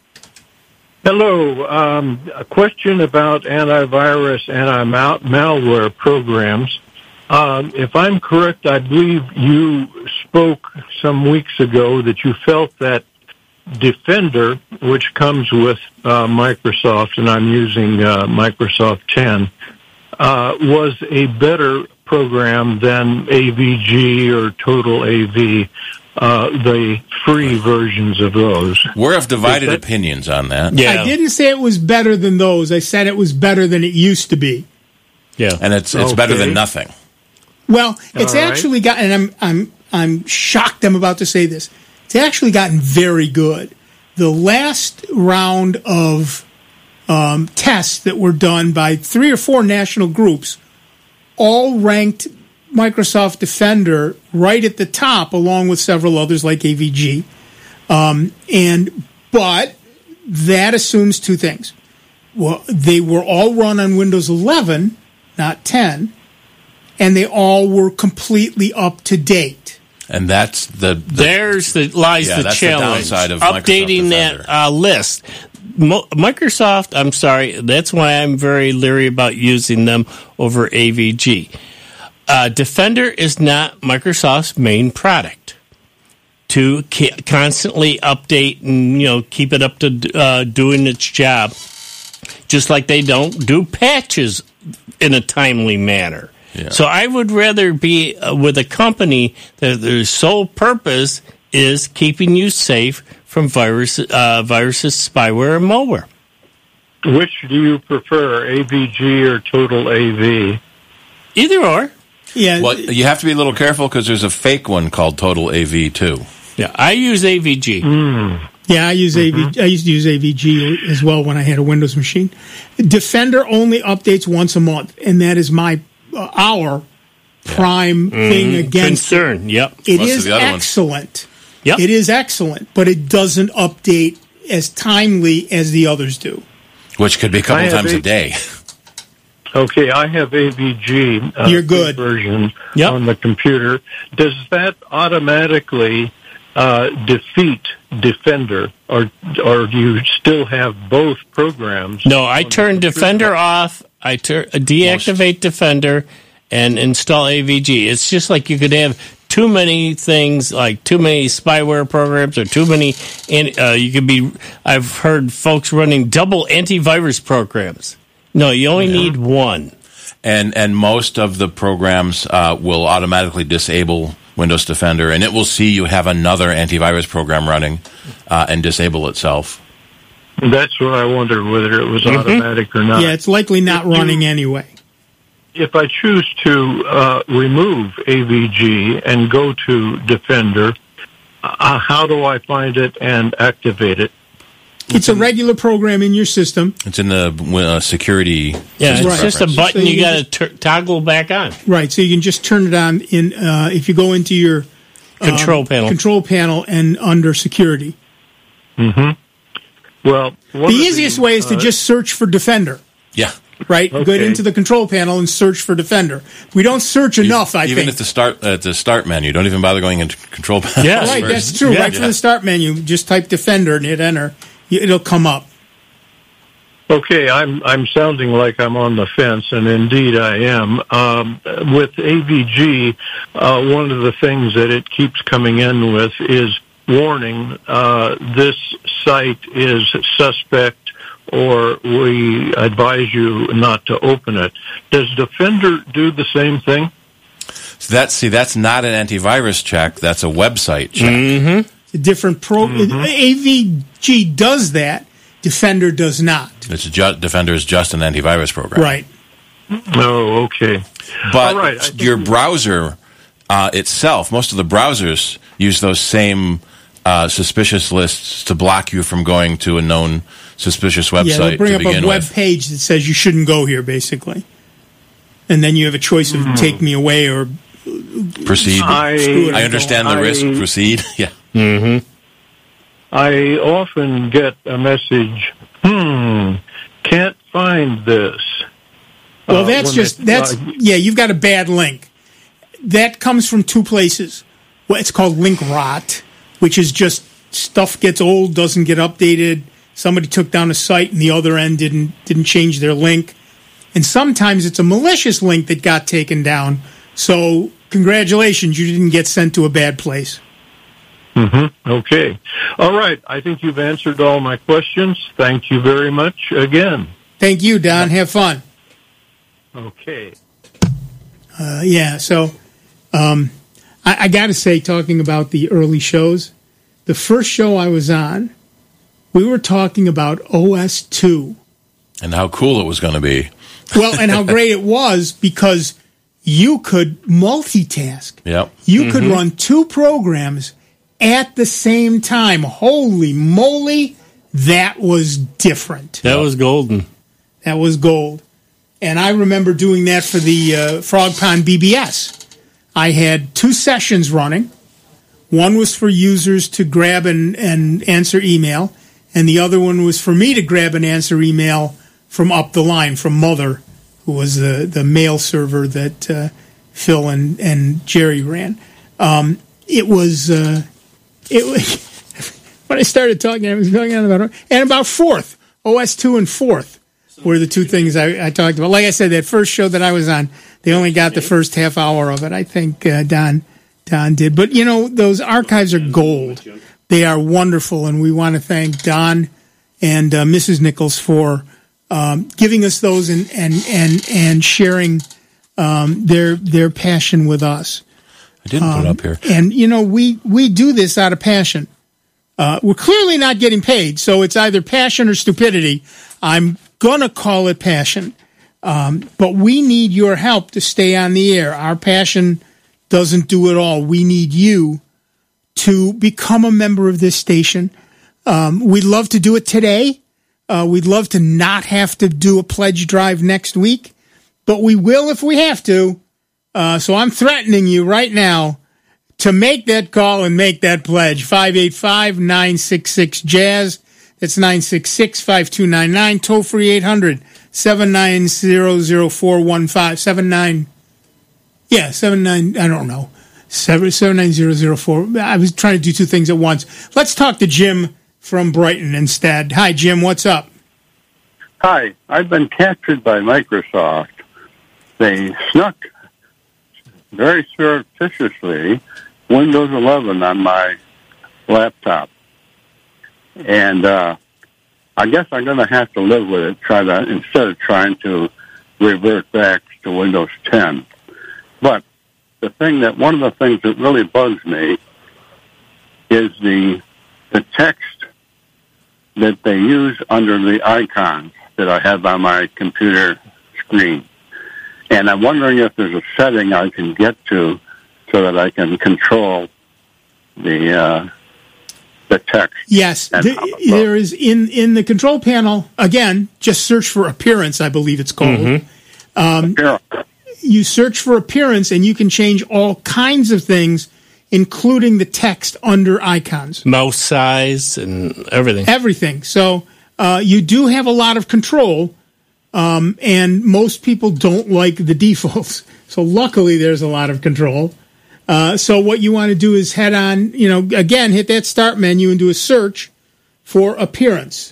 Hello. Um, a question about antivirus, anti-malware programs. Um, if I'm correct, I believe you spoke some weeks ago that you felt that Defender, which comes with uh, Microsoft, and I'm using uh, Microsoft ten, uh, was a better program than A V G or Total A V, uh, the free versions of those. We're of divided that- opinions on that. Yeah. I didn't say it was better than those. I said it was better than it used to be. Yeah. And it's it's better Okay. than nothing. Well, it's All right. actually gotten. And I'm I'm I'm shocked. I'm about to say this. It's actually gotten very good. The last round of um, tests that were done by three or four national groups all ranked Microsoft Defender right at the top, along with several others like A V G. Um, and but that assumes two things. Well, they were all run on Windows eleven, not ten, and they all were completely up to date. And that's the, the There's the lies Yeah, the that's the challenge. downside of Microsoft updating Defender. that uh, list. Mo- Microsoft, I'm sorry, that's why I'm very leery about using them over A V G. Uh, Defender is not Microsoft's main product. To ca- constantly update and, you know, keep it up to uh, doing its job, just like they don't do patches in a timely manner. Yeah. So I would rather be uh, with a company that their sole purpose is keeping you safe from virus, uh, viruses, spyware, and malware. Which do you prefer, A V G or Total A V? Either or. Yeah, Well, you have to be a little careful because there's a fake one called Total A V too. Yeah, I use A V G. yeah. I use A V. I used to use A V G as well when I had a Windows machine. Defender only updates once a month, and that is my uh, our prime thing against it. Concern. Yep. It Most of is the other ones- excellent. Yep. It is excellent, but it doesn't update as timely as the others do. Which could be a I couple have times a a- day. Okay, I have A V G uh, You're good. version Yep. on the computer. Does that automatically uh, defeat Defender, or or do you still have both programs? No, I turn Defender off. I tur- deactivate Defender and install A V G. It's just like you could have too many things, like too many spyware programs or too many. And uh, you could be. I've heard folks running double antivirus programs. No, you only need one. And and most of the programs uh, will automatically disable Windows Defender, and it will see you have another antivirus program running uh, and disable itself. That's what I wondered, whether it was automatic or not. Yeah, it's likely not If you- running anyway. If I choose to uh, remove A V G and go to Defender, uh, how do I find it and activate it? It's a regular program in your system. It's in the uh, security. Yeah, system it's just a preference. button So you you got to tur toggle back on. Right, so you can just turn it on in uh, if you go into your Control um, panel. control panel and under security. Well, one The of easiest way is to uh, just search for Defender. Yeah. Right, go Okay. into the control panel and search for Defender. We don't search enough, I even think. at the start at the start menu, don't even bother going into control panel. Yeah. Right, first. that's true. Yeah. right from the start menu, just type Defender and hit enter. Y- It'll come up. Okay, I'm I'm sounding like I'm on the fence, and indeed I am. Um, with A V G, uh, one of the things that it keeps coming in with is warning: uh, this site is suspect, or we advise you not to open it. Does Defender do the same thing? So that's see, that's not an antivirus check. That's a website check. It's a different pro. A V G does that. Defender does not. It's ju- Defender is just an antivirus program, Right. Oh, okay. But All right, I think your we- browser uh, itself, most of the browsers use those same uh, suspicious lists to block you from going to a known suspicious Yeah, website they'll bring to up begin a web with. page that says you shouldn't go here, basically. And then you have a choice of take me away or Proceed. I Screw it. I understand the I- risk. Proceed. Yeah. I often get a message, hmm, can't find this. Well, Uh, that's when just it- that's uh, yeah. You've got a bad link. That comes from two places. Well, it's called link rot, which is just stuff gets old, doesn't get updated. Somebody took down a site, and the other end didn't didn't change their link. And sometimes it's a malicious link that got taken down. So congratulations, you didn't get sent to a bad place. Mm-hmm. Okay. All right. I think you've answered all my questions. Thank you very much again. Thank you, Don. Have fun. Okay. Uh, yeah, so um, I, I got to say, talking about the early shows, the first show I was on, we were talking about O S two. And how cool it was going to be. Well, and how great it was because you could multitask. Yep. You Mm-hmm. could run two programs at the same time. Holy moly, that was different. That was golden. That was gold. And I remember doing that for the uh, Frog Pond B B S. I had two sessions running. One was for users to grab and, and answer email, and the other one was for me to grab and answer email from up the line, from Mother, who was the, the mail server that uh, Phil and, and Jerry ran. Um, it was... Uh, it was when I started talking, I was talking about... And about fourth, O S two and fourth. Were the two things I, I talked about. Like I said, that first show that I was on, they only got the first half hour of it. I think uh, Don Don did. But, you know, those archives are gold. They are wonderful, and we want to thank Don and uh, Missus Nichols for um, giving us those and and and, and sharing um, their their passion with us. I didn't Um, put it up here. And, you know, we, we do this out of passion. Uh, we're clearly not getting paid, so it's either passion or stupidity. I'm going to call it passion. Um, but we need your help to stay on the air. Our passion doesn't do it all. We need you to become a member of this station. Um, we'd love to do it today. Uh, we'd love to not have to do a pledge drive next week, but we will if we have to. Uh, so I'm threatening you right now to make that call and make that pledge. five eight five, nine six six, jazz. That's nine six six, five two nine nine. Toll free eight hundred, seven nine zero, zero four one five. seven nine Yeah, seven nine I don't know. seven nine zero zero four. I was trying to do two things at once. Let's talk to Jim from Brighton instead. Hi, Jim. What's up? Hi. I've been captured by Microsoft. They snuck very surreptitiously Windows eleven on my laptop. And uh, I guess I'm going to have to live with it, try to instead of trying to revert back to Windows ten. But the thing that one of the things that really bugs me is the the text that they use under the icons that I have on my computer screen. And I'm wondering if there's a setting I can get to so that I can control the uh, the text. Yes, the, there is in, in the control panel, again, just search for appearance, I believe it's called. Mm-hmm. Um, appearance. You search for appearance and you can change all kinds of things, including the text under icons. Mouse size and everything. Everything. So uh, you do have a lot of control, um, and most people don't like the defaults. So luckily there's a lot of control. Uh, so what you want to do is head on, you know, again, hit that start menu and do a search for appearance.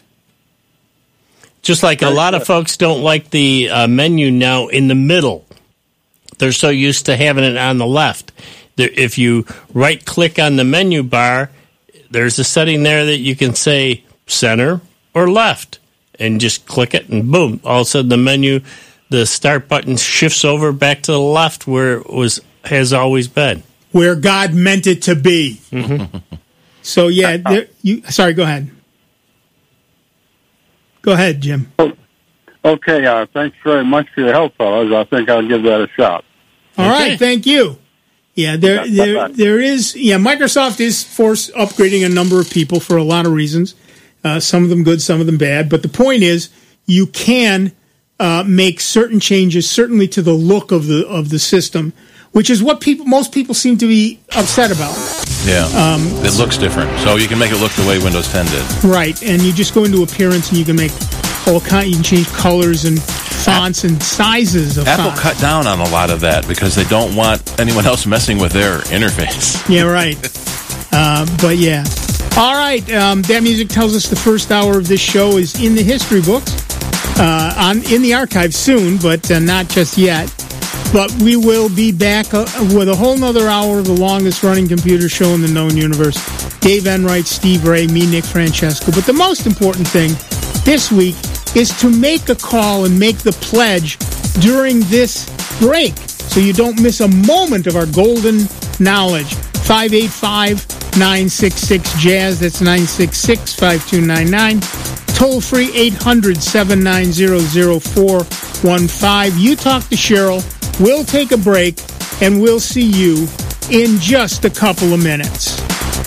Just like a lot of folks don't like the uh, menu now in the middle. They're so used to having it on the left. There, if you right-click on the menu bar, there's a setting there that you can say center or left, and just click it, and boom, all of a sudden the menu, the start button shifts over back to the left where it was has always been. Where God meant it to be. Mm-hmm. So, yeah, there, you. Sorry, go ahead. Go ahead, Jim. Okay, uh, thanks very much for your help, fellas. I think I'll give that a shot. All Okay. right, thank you. Yeah, there, there, there is. Yeah, Microsoft is force upgrading a number of people for a lot of reasons. Uh, some of them good, some of them bad. But the point is, you can uh, make certain changes, certainly to the look of the of the system, which is what people, most people seem to be upset about. Yeah, um, it looks different. So you can make it look the way Windows ten did. Right, and you just go into Appearance and you can make all kind. You can change colors and fonts and sizes of Apple fonts. cut down on a lot of that because they don't want anyone else messing with their interface. Yeah, right. uh, but yeah. All right, um, that music tells us the first hour of this show is in the history books, uh, on in the archive soon, but uh, not just yet. But we will be back uh, with a whole nother hour of the longest running computer show in the known universe Dave Enright, Steve Ray, me, Nick Francesco. But the most important thing this week is to make a call and make the pledge during this break so you don't miss a moment of our golden knowledge. five eight five, nine six six, jazz. That's nine six six, five two nine nine. Toll free eight hundred, seven nine zero, zero four one five. You talk to Cheryl. We'll take a break, and we'll see you in just a couple of minutes.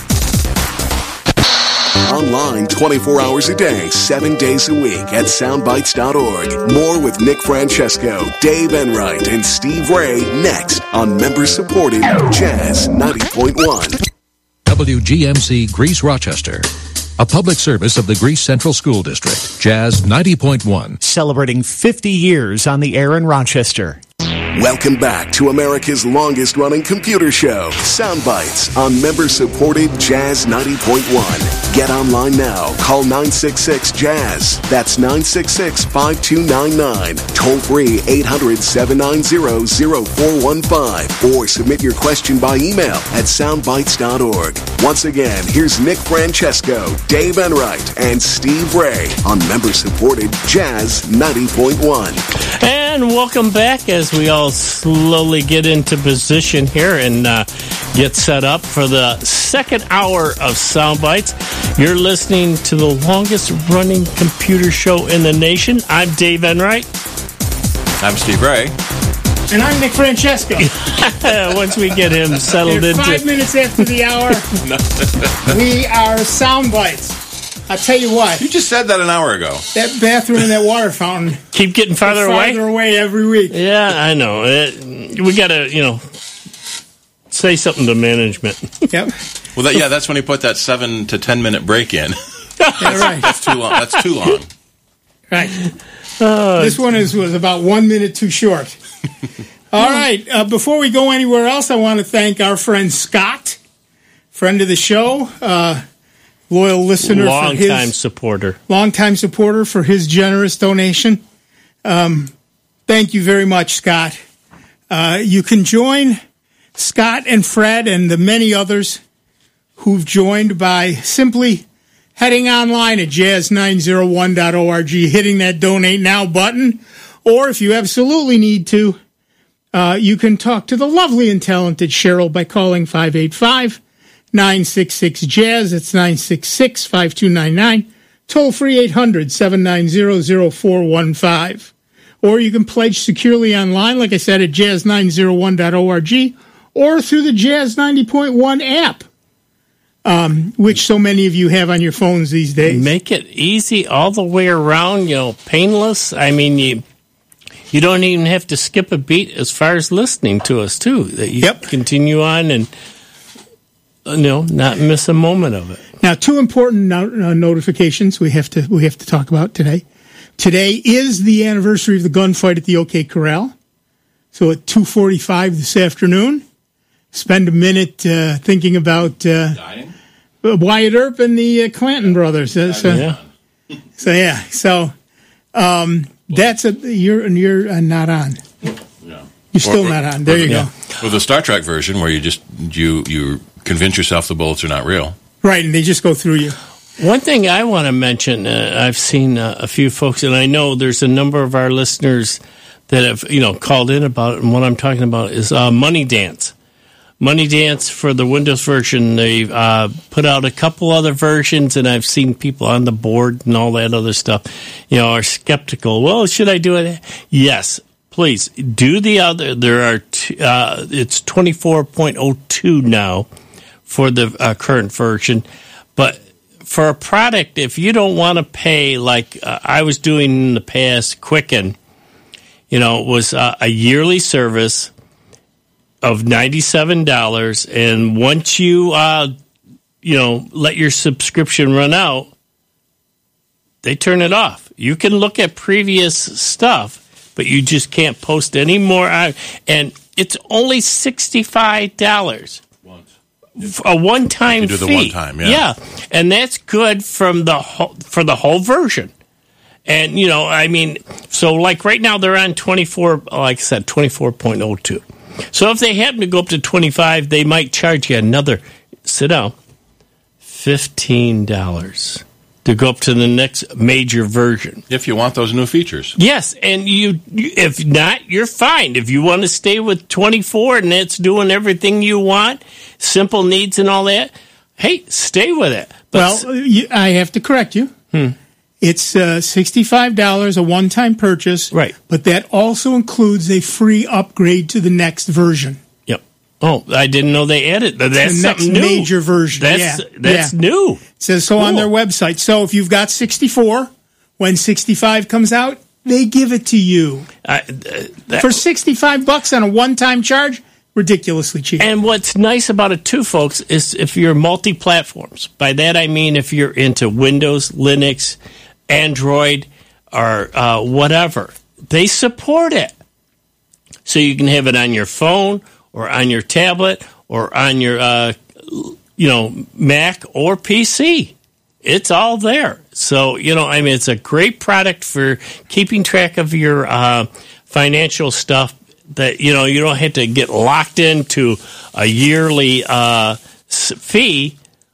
Online twenty-four hours a day, seven days a week at soundbites dot org. More with Nick Francesco, Dave Enright, and Steve Ray next on member-supported Jazz ninety point one. W G M C Greece Rochester, a public service of the Greece Central School District. Jazz ninety point one. Celebrating fifty years on the air in Rochester. Welcome back to America's longest-running computer show, Soundbites, on member-supported Jazz ninety point one. Get online now. Call nine six six, jazz. That's nine six six, five two nine nine. Toll free eight hundred, seven nine zero, zero four one five. Or submit your question by email at soundbites dot org. Once again, here's Nick Francesco, Dave Enright, and Steve Ray on member-supported Jazz ninety point one. And welcome back as we all slowly get into position here and uh, get set up for the second hour of Soundbites. You're listening to the longest running computer show in the nation. I'm Dave Enright. I'm Steve Ray. And I'm Nick Francesco. Once we get him settled into... Five minutes after the hour, we are Soundbites. I'll tell you what. You just said that an hour ago. That bathroom and that water fountain. Keep getting farther away? Farther away every week. Yeah, I know. It, we got to, you know, say something to management. Yep. Well, that, yeah, that's when he put that seven to ten minute break in. Yeah, right. That's too long. That's too long. Right. Uh, this one is was about one minute too short. All right. Uh, before we go anywhere else, I want to thank our friend Scott, friend of the show, uh, loyal listener, long for his, time supporter, long time supporter for his generous donation. Um, thank you very much, Scott. Uh, you can join Scott and Fred and the many others who've joined by simply heading online at jazz nine oh one dot org, hitting that donate now button, or if you absolutely need to, uh, you can talk to the lovely and talented Cheryl by calling five eight five, nine six six, jazz. It's nine six six, five two nine nine. Toll free eight hundred, seven nine zero, zero four one five. Or you can pledge securely online, like I said, at jazz nine oh one dot org, or through the Jazz ninety point one app, um, which so many of you have on your phones these days. Make it easy all the way around, you know, painless. I mean, you you don't even have to skip a beat as far as listening to us, too. That you Yep. continue on and, you know, not miss a moment of it. Now, two important no- uh, notifications we have to we have to talk about today. Today is the anniversary of the gunfight at the OK Corral. So at two forty-five this afternoon, spend a minute uh, thinking about uh, Dying? Wyatt Earp and the uh, Clanton brothers. Uh, so, Yeah. so yeah, so um, that's a you're you're uh, not on. Yeah. You're still Or- not on. There you Yeah. go. Or the Star Trek version, where you just you you convince yourself the bullets are not real. Right, and they just go through you. One thing I want to mention, uh, I've seen uh, a few folks, and I know there's a number of our listeners that have, you know, called in about it, and what I'm talking about is uh, Money Dance. Money Dance for the Windows version, they've uh, put out a couple other versions, and I've seen people on the board and all that other stuff, you know, are skeptical. Well, should I do it? Yes, please, do the other. There are, t- uh, it's twenty-four point oh two now for the uh, current version, but for a product, if you don't want to pay like uh, I was doing in the past, Quicken, you know, it was uh, a yearly service of ninety-seven dollars, and once you, uh, you know, let your subscription run out, they turn it off. You can look at previous stuff, but you just can't post any more. And it's only sixty-five dollars. A one-time You do the fee. one-time, yeah. And that's good from the whole, for the whole version. And, you know, I mean, so like right now they're on twenty-four, like I said, twenty-four point oh two. So if they happen to go up to twenty-five, they might charge you another, sit down, fifteen dollars to go up to the next major version. If you want those new features. Yes, and you, you if not, you're fine. If you want to stay with twenty-four and it's doing everything you want, simple needs and all that, hey, stay with it. But well, you, I have to correct you. Hmm. It's uh, sixty-five dollars, a one-time purchase. Right. But that also includes a free upgrade to the next version. Yep. Oh, I didn't know they added that. That's the next something new. major version. That's, yeah. that's yeah. new. It says so cool. on their website. So if you've got sixty-four, when sixty-five comes out, they give it to you. I, uh, that, For sixty-five bucks on a one-time charge, ridiculously cheap. And what's nice about it, too, folks, is if you're multi-platforms. By that I mean if you're into Windows, Linux, Android, or uh, whatever. They support it. So you can have it on your phone or on your tablet or on your, uh, you know, Mac or P C. It's all there. So, you know, I mean, it's a great product for keeping track of your uh, financial stuff that, you know, you don't have to get locked into a yearly uh, fee.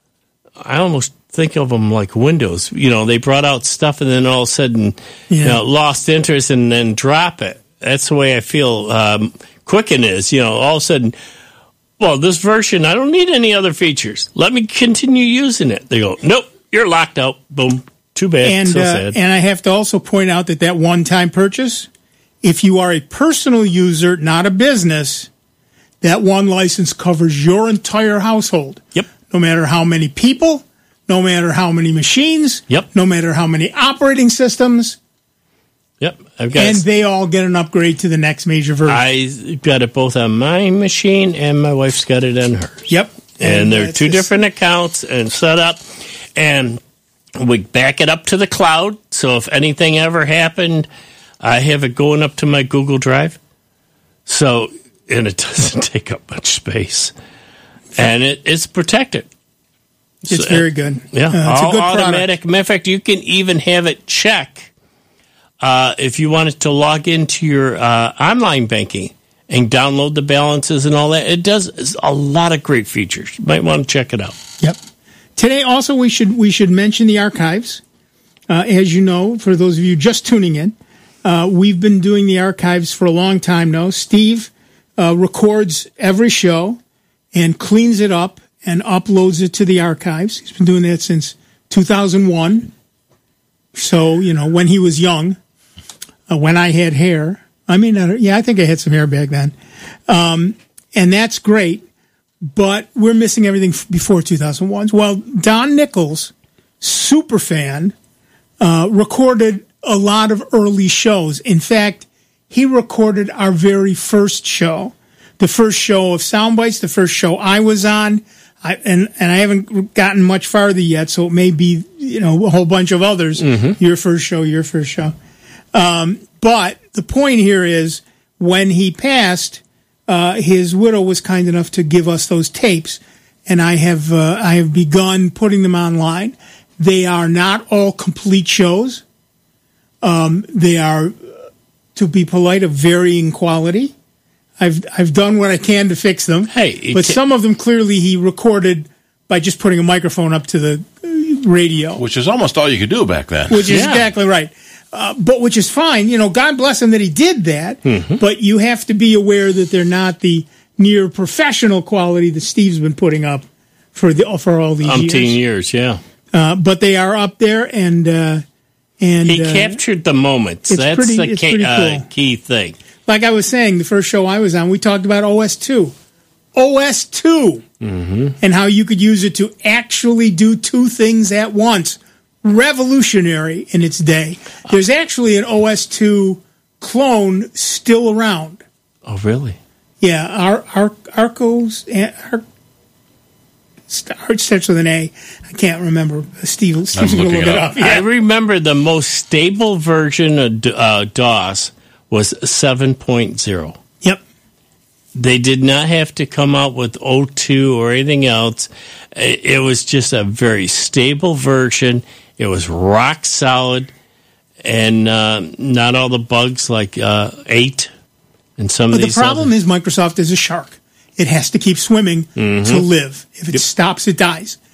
I almost think of them like Windows. You know, they brought out stuff and then all of a sudden, Yeah. you know, lost interest and then drop it. That's the way I feel um, Quicken is. You know, all of a sudden, well, this version, I don't need any other features. Let me continue using it. They go, nope, you're locked out. Boom. Too bad. And, so uh, sad. and I have to also point out that that one-time purchase, if you are a personal user, not a business, that one license covers your entire household. Yep. No matter how many people, no matter how many machines, Yep. no matter how many operating systems, Yep. I've got and they all get an upgrade to the next major version. I got it both on my machine and my wife's got it on hers. Yep. And, they're that's two just- different accounts and set up. And we back it up to the cloud. So if anything ever happened, I have it going up to my Google Drive. So, and it doesn't take up much space. And it, it's protected. It's So, very good. Yeah, Uh, it's all a good automatic. product. Matter of fact, you can even have it check uh, if you wanted to log into your uh, online banking and download the balances and all that. It does it's a lot of great features. You might want to check it out. Yep. Today, also, we should we should mention the archives. Uh, as you know, for those of you just tuning in, uh, we've been doing the archives for a long time now. Steve uh, records every show and cleans it up and uploads it to the archives. He's been doing that since two thousand one. So, you know, when he was young, uh, when I had hair. I mean, uh, yeah, I think I had some hair back then. Um, and that's great. But we're missing everything f- before two thousand one. Well, Don Nichols, super fan, uh, recorded a lot of early shows. In fact, he recorded our very first show, the first show of Soundbites, the first show I was on. I, and, and I haven't gotten much farther yet, so it may be, you know, a whole bunch of others. Mm-hmm. Your first show, your first show. Um, but the point here is when he passed, uh, his widow was kind enough to give us those tapes, and I have uh, I have begun putting them online. They are not all complete shows. Um, they are, to be polite, of varying quality. I've I've done what I can to fix them. Hey, but ca- some of them clearly he recorded by just putting a microphone up to the radio, Which is almost all you could do back then. which is Yeah. exactly right. Uh, but which is fine. You know, God bless him that he did that. Mm-hmm. But you have to be aware that they're not the near professional quality that Steve's been putting up for the for all these Umpteen years. years, yeah. Uh, but they are up there, and uh, and He uh, captured the moments. it's That's pretty- the it's ca- pretty uh, cool. key thing. like I was saying, the first show I was on, we talked about O S two. O S two. Mm-hmm. And how you could use it to actually do two things at once. Revolutionary in its day. There's actually an O S two clone still around. Oh, really? Yeah, Ar- Ar- Arcos, Ar- it starts with an A. I can't remember. Steve, Steve's I'm going to looking look it it up. up. I Yeah. remember the most stable version of D- uh, DOS was seven point oh. Yep. They did not have to come out with O two or anything else. It it was just a very stable version. It was rock solid, and uh, not all the bugs like uh, eight and some But of the these. problem other- is Microsoft is a shark. It has to keep swimming to live. If it stops, it dies.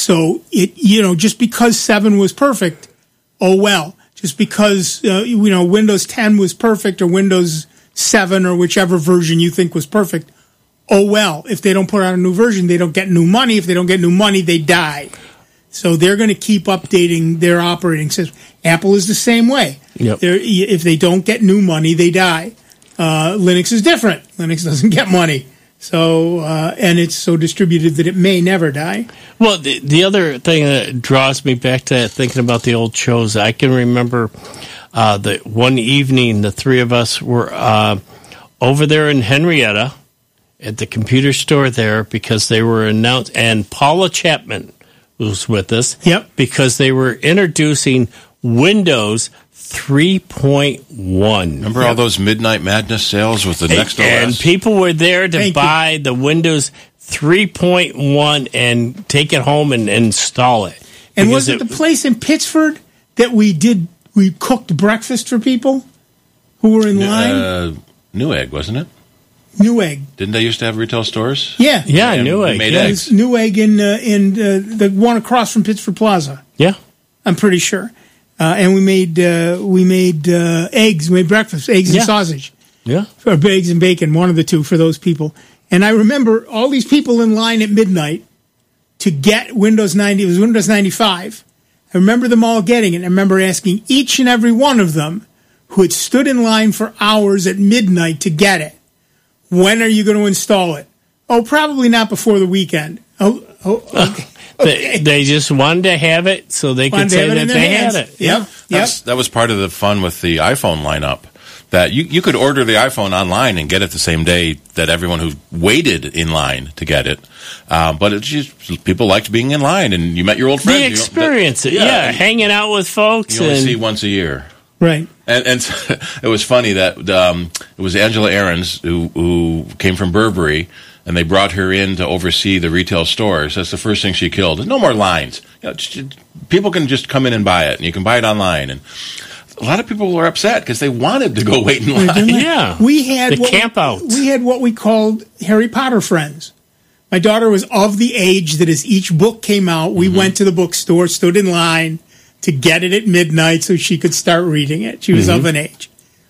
So it, you know, just because seven was perfect, oh well. Just because, uh, you know, Windows ten was perfect or Windows seven or whichever version you think was perfect, oh well. If they don't put out a new version, they don't get new money. If they don't get new money, they die. So they're going to keep updating their operating system. Apple is the same way. Yep. They're, if they don't get new money, they die. Uh, Linux is different. Linux doesn't get money. So, uh, and it's so distributed that it may never die. Well, the, the other thing that draws me back to that, thinking about the old shows, I can remember uh, the one evening the three of us were uh, over there in Henrietta at the computer store there because they were announced, and Paula Chapman was with us. Yep. Because they were introducing Windows three point one. Remember yep. all those Midnight Madness sales with the Next O S? And people were there to Thank buy you. the Windows three point one and take it home and, and install it. And Because was it, it the place in Pittsford that we did, we cooked breakfast for people who were in line? Uh, Newegg, wasn't it? Newegg. Didn't they used to have retail stores? Yeah. Yeah, And Newegg. made yeah. eggs. Newegg in, uh, in uh, the one across from Pittsford Plaza. Yeah. I'm pretty sure. Uh, and we made uh, we made uh, eggs, we made breakfast, eggs Yeah. and sausage, Yeah. or eggs and bacon, one of the two for those people. And I remember all these people in line at midnight to get Windows ninety. It was Windows ninety-five. I remember them all getting it. I remember asking each and every one of them who had stood in line for hours at midnight to get it, when are you going to install it? Oh, probably not before the weekend. Oh, oh okay. They, they just wanted to have it so they Wanted could to say have it in that their they hands. had it. Yep, yep. That's, that was part of the fun with the iPhone lineup. That you, you could order the iPhone online and get it the same day that everyone who waited in line to get it. Um, but it's just, people liked being in line, and you met your old friends. They You don't- experience that- it, yeah, hanging out with folks. You only and see once a year. Right. And, and it was funny that um, it was Angela Ahrens who, who came from Burberry, and they brought her in to oversee the retail stores. That's the first thing she killed. No more lines. You know, just, people can just come in and buy it, and you can buy it online. And a lot of people were upset because they wanted to go wait in line. Yeah. We had The what camp we, outs. We had what we called Harry Potter friends. My daughter was of the age that as each book came out, we mm-hmm. went to the bookstore, stood in line to get it at midnight so she could start reading it. She was mm-hmm. of an age.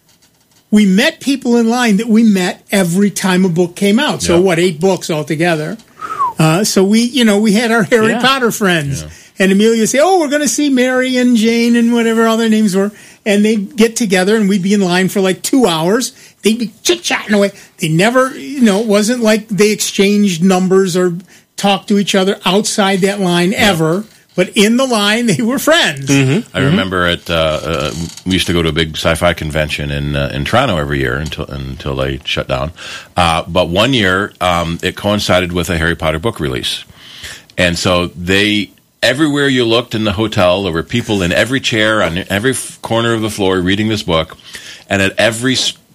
We met people in line that we met every time a book came out. So yeah. what, eight books altogether. Uh, so we, you know, we had our Harry Yeah. Potter friends. Yeah. And Amelia would say, oh, we're going to see Mary and Jane and whatever all their names were. And they'd get together and we'd be in line for like two hours. They'd be chit-chatting away. They never, you know, it wasn't like they exchanged numbers or talked to each other outside that line ever. But in the line, they were friends. Mm-hmm. I remember at uh, uh, we used to go to a big sci-fi convention in uh, in Toronto every year until until they shut down. Uh, but one year, um, it coincided with a Harry Potter book release, and so they everywhere you looked in the hotel, there were people in every chair on every corner of the floor reading this book, and at every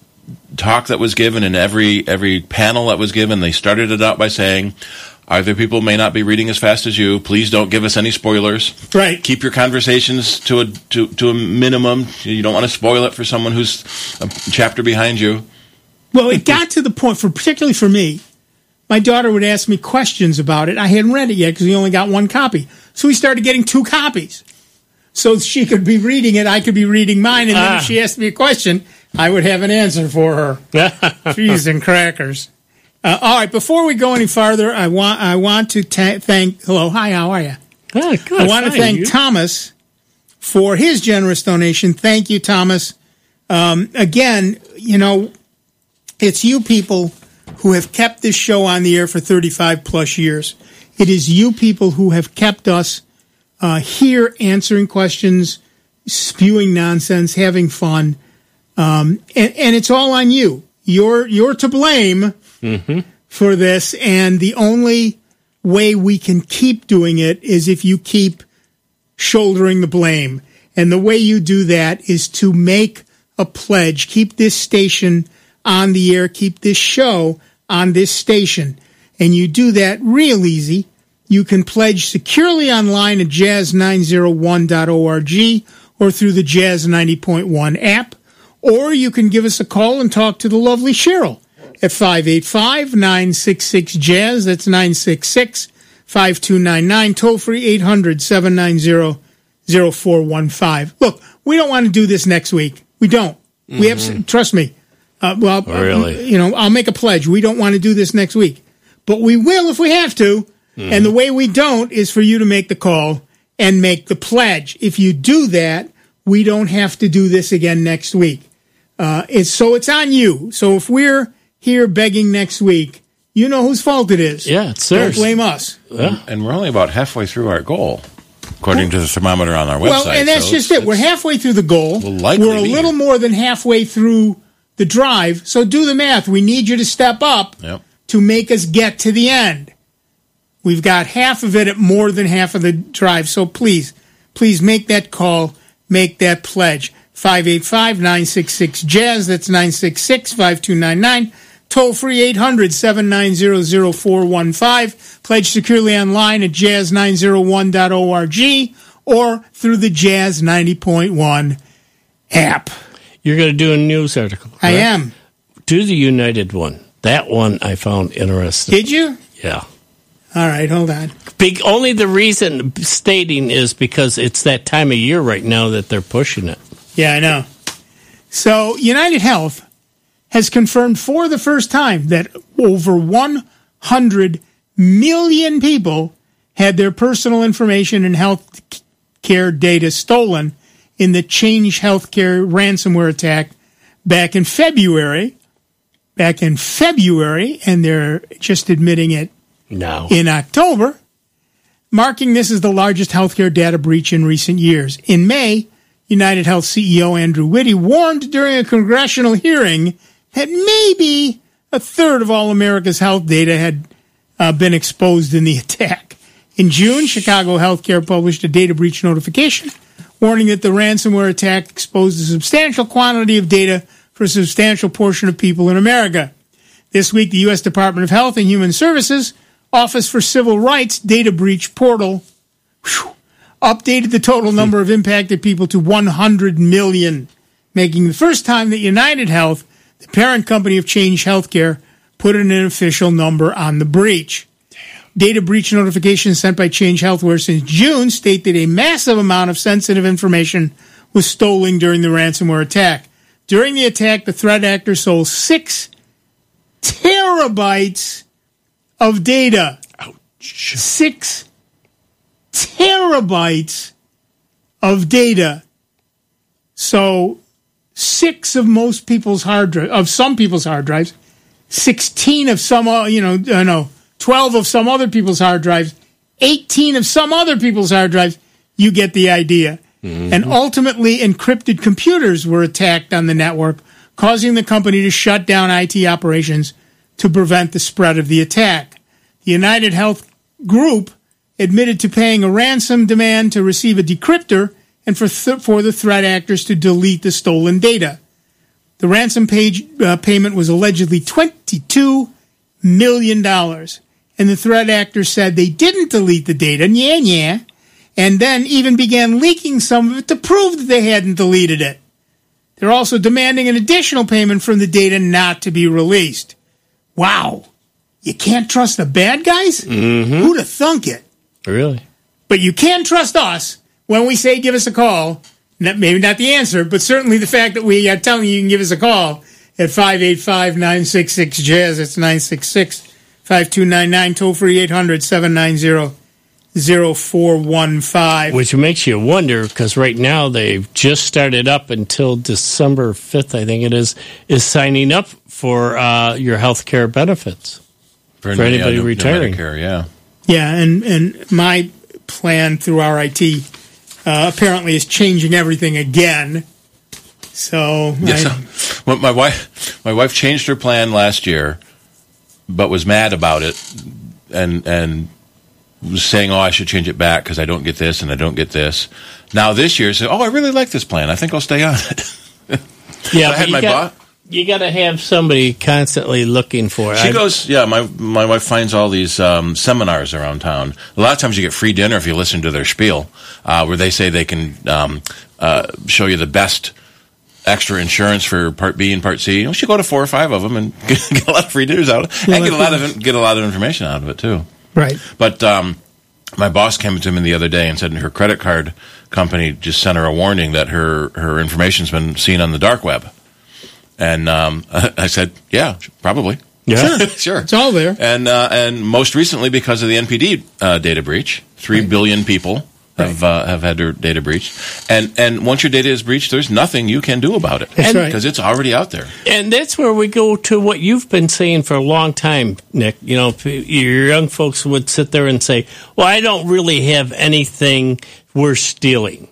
talk that was given and every every panel that was given, they started it out by saying, other people may not be reading as fast as you. Please don't give us any spoilers. Right. Keep your conversations to a to, to a minimum. You don't want to spoil it for someone who's a chapter behind you. Well, it got to the point, for particularly for me, my daughter would ask me questions about it. I hadn't read it yet because we only got one copy. So we started getting two copies. So she could be reading it, I could be reading mine, and then Ah. if she asked me a question, I would have an answer for her. Cheese and crackers. Uh, all right, before we go any farther, I want I want to ta- thank. Hello, hi, how are you? Oh, good. I want to Fine, thank you. Thomas for his generous donation. Thank you, Thomas. Um, again, you know, it's you people who have kept this show on the air for thirty-five plus years. It is you people who have kept us uh, here answering questions, spewing nonsense, having fun, um, and, and it's all on you. You're you're to blame. Mm-hmm. For this, and the only way we can keep doing it is if you keep shouldering the blame. And the way you do that is to make a pledge. Keep this station on the air. Keep this show on this station. And you do that real easy. You can pledge securely online at jazz nine oh one dot org or through the Jazz ninety point one app. Or you can give us a call and talk to the lovely Cheryl at five eight five, nine six six, jazz. That's nine six six, five two nine nine, toll free eight hundred, seven nine zero, zero four one five. Look, we don't want to do this next week. We don't. Mm-hmm. We have, trust me. Uh, well, really? uh, you know, I'll make a pledge. We don't want to do this next week, but we will if we have to. Mm-hmm. And the way we don't is for you to make the call and make the pledge. If you do that, we don't have to do this again next week. Uh, it's so it's on you. So if we're here begging next week, you know whose fault it is. Yeah, it's Don't theirs. blame us. Yeah. And we're only about halfway through our goal, according to the thermometer on our website. Well, and that's so just it. We're halfway through the goal. We'll likely We're a be little here. more than halfway through the drive. So do the math. We need you to step up Yep. to make us get to the end. We've got half of it at more than half of the drive. So please, please make that call, make that pledge. five eight five, nine six six, jazz. That's nine six six, five two nine nine. Toll free eight hundred, seven nine zero, zero four one five. Pledge securely online at jazz nine oh one dot org or through the Jazz ninety point one app. You're going to do a news article, correct? I am. Do the United one. That one I found interesting. Did you? Yeah. All right, hold on. Big, only the reason stating is because it's that time of year right now that they're pushing it. Yeah, I know. So United Health has confirmed for the first time that over one hundred million people had their personal information and health care data stolen in the Change Healthcare ransomware attack back in February. Back in February, and they're just admitting it No. in October, marking this as the largest healthcare data breach in recent years. In May, United Health C E O Andrew Whitty warned during a congressional hearing that maybe a third of all America's health data had uh, been exposed in the attack. In June, Chicago Healthcare published a data breach notification warning that the ransomware attack exposed a substantial quantity of data for a substantial portion of people in America. This week, the U S Department of Health and Human Services Office for Civil Rights data breach portal whew, updated the total number of impacted people to one hundred million, making the first time that United Health, the parent company of Change Healthcare, put in an official number on the breach. Damn. Data breach notifications sent by Change Healthcare since June state that a massive amount of sensitive information was stolen during the ransomware attack. During the attack, the threat actor stole six terabytes of data. Ouch. Six terabytes of data. So six of most people's hard drives, of some people's hard drives, sixteen of some, uh, you know, uh, no, twelve of some other people's hard drives, eighteen of some other people's hard drives. You get the idea. Mm-hmm. And ultimately, encrypted computers were attacked on the network, causing the company to shut down I T operations to prevent the spread of the attack. The United Health Group admitted to paying a ransom demand to receive a decryptor and for th- for the threat actors to delete the stolen data. The ransom page, uh, payment was allegedly twenty-two million dollars, and the threat actors said they didn't delete the data, yeah, yeah, and then even began leaking some of it to prove that they hadn't deleted it. They're also demanding an additional payment from the data not to be released. Wow. You can't trust the bad guys? Mm-hmm. Who'd have thunk it? Really? But you can trust us when we say give us a call. Not, maybe not the answer, but certainly the fact that we are telling you you can give us a call at five eight five, nine six six, jazz. It's nine six six, five two nine nine, toll free eight hundred, seven nine zero, zero four one five. Which makes you wonder, because right now they've just started up until December fifth, I think it is, is signing up for uh, your health care benefits. For, for anybody yeah, new, retiring. New Medicare, yeah. Yeah, and, and my plan through R I T uh, apparently is changing everything again. So, yeah, I, so well, my wife, my wife changed her plan last year, but was mad about it, and and was saying, "Oh, I should change it back because I don't get this and I don't get this." Now this year, said, "Oh, I really like this plan. I think I'll stay on it." Yeah, I had my got, bo- you got to have somebody constantly looking for it. She I, goes, yeah, my my wife finds all these um, seminars around town. A lot of times you get free dinner if you listen to their spiel, uh, where they say they can um, uh, show you the best extra insurance for Part B and Part C. You should go to four or five of them and get, get a lot of free dinners out of it, and get a lot of get a lot of information out of it too. Right. But um, my boss came to me the other day and said her credit card company just sent her a warning that her, her information's been seen on the dark web. And um, I said, yeah, probably. Yeah. Sure. Sure. It's all there. And uh, and most recently, because of the N P D uh, data breach, three Right. billion people have Right. uh, have had their data breached. And and once your data is breached, there's nothing you can do about it. That's right. Because it's already out there. And that's where we go to what you've been saying for a long time, Nick. You know, p- your young folks would sit there and say, well, I don't really have anything worth stealing.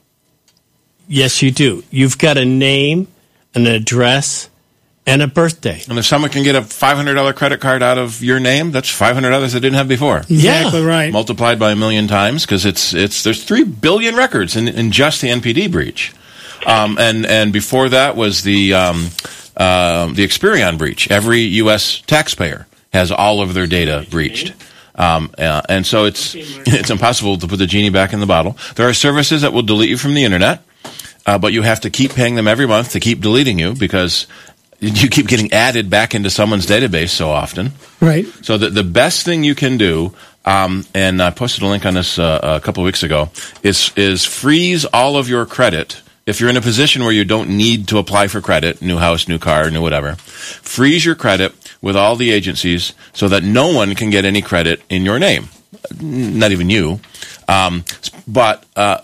Yes, you do. You've got a name, an address, and a birthday. And if someone can get a five hundred dollars credit card out of your name, that's five hundred dollars they didn't have before. Exactly Yeah. right. Multiplied by a million times, because it's it's there's three billion records in, in just the N P D breach, um, and and before that was the um, uh, the Experian breach. Every U S taxpayer has all of their data breached, um, uh, and so it's it's impossible to put the genie back in the bottle. There are services that will delete you from the internet, uh, but you have to keep paying them every month to keep deleting you because you keep getting added back into someone's database so often. Right. So the, the best thing you can do, um, and I posted a link on this uh, a couple of weeks ago, is is freeze all of your credit. If you're in a position where you don't need to apply for credit, new house, new car, new whatever, freeze your credit with all the agencies so that no one can get any credit in your name. Not even you. Um, but uh,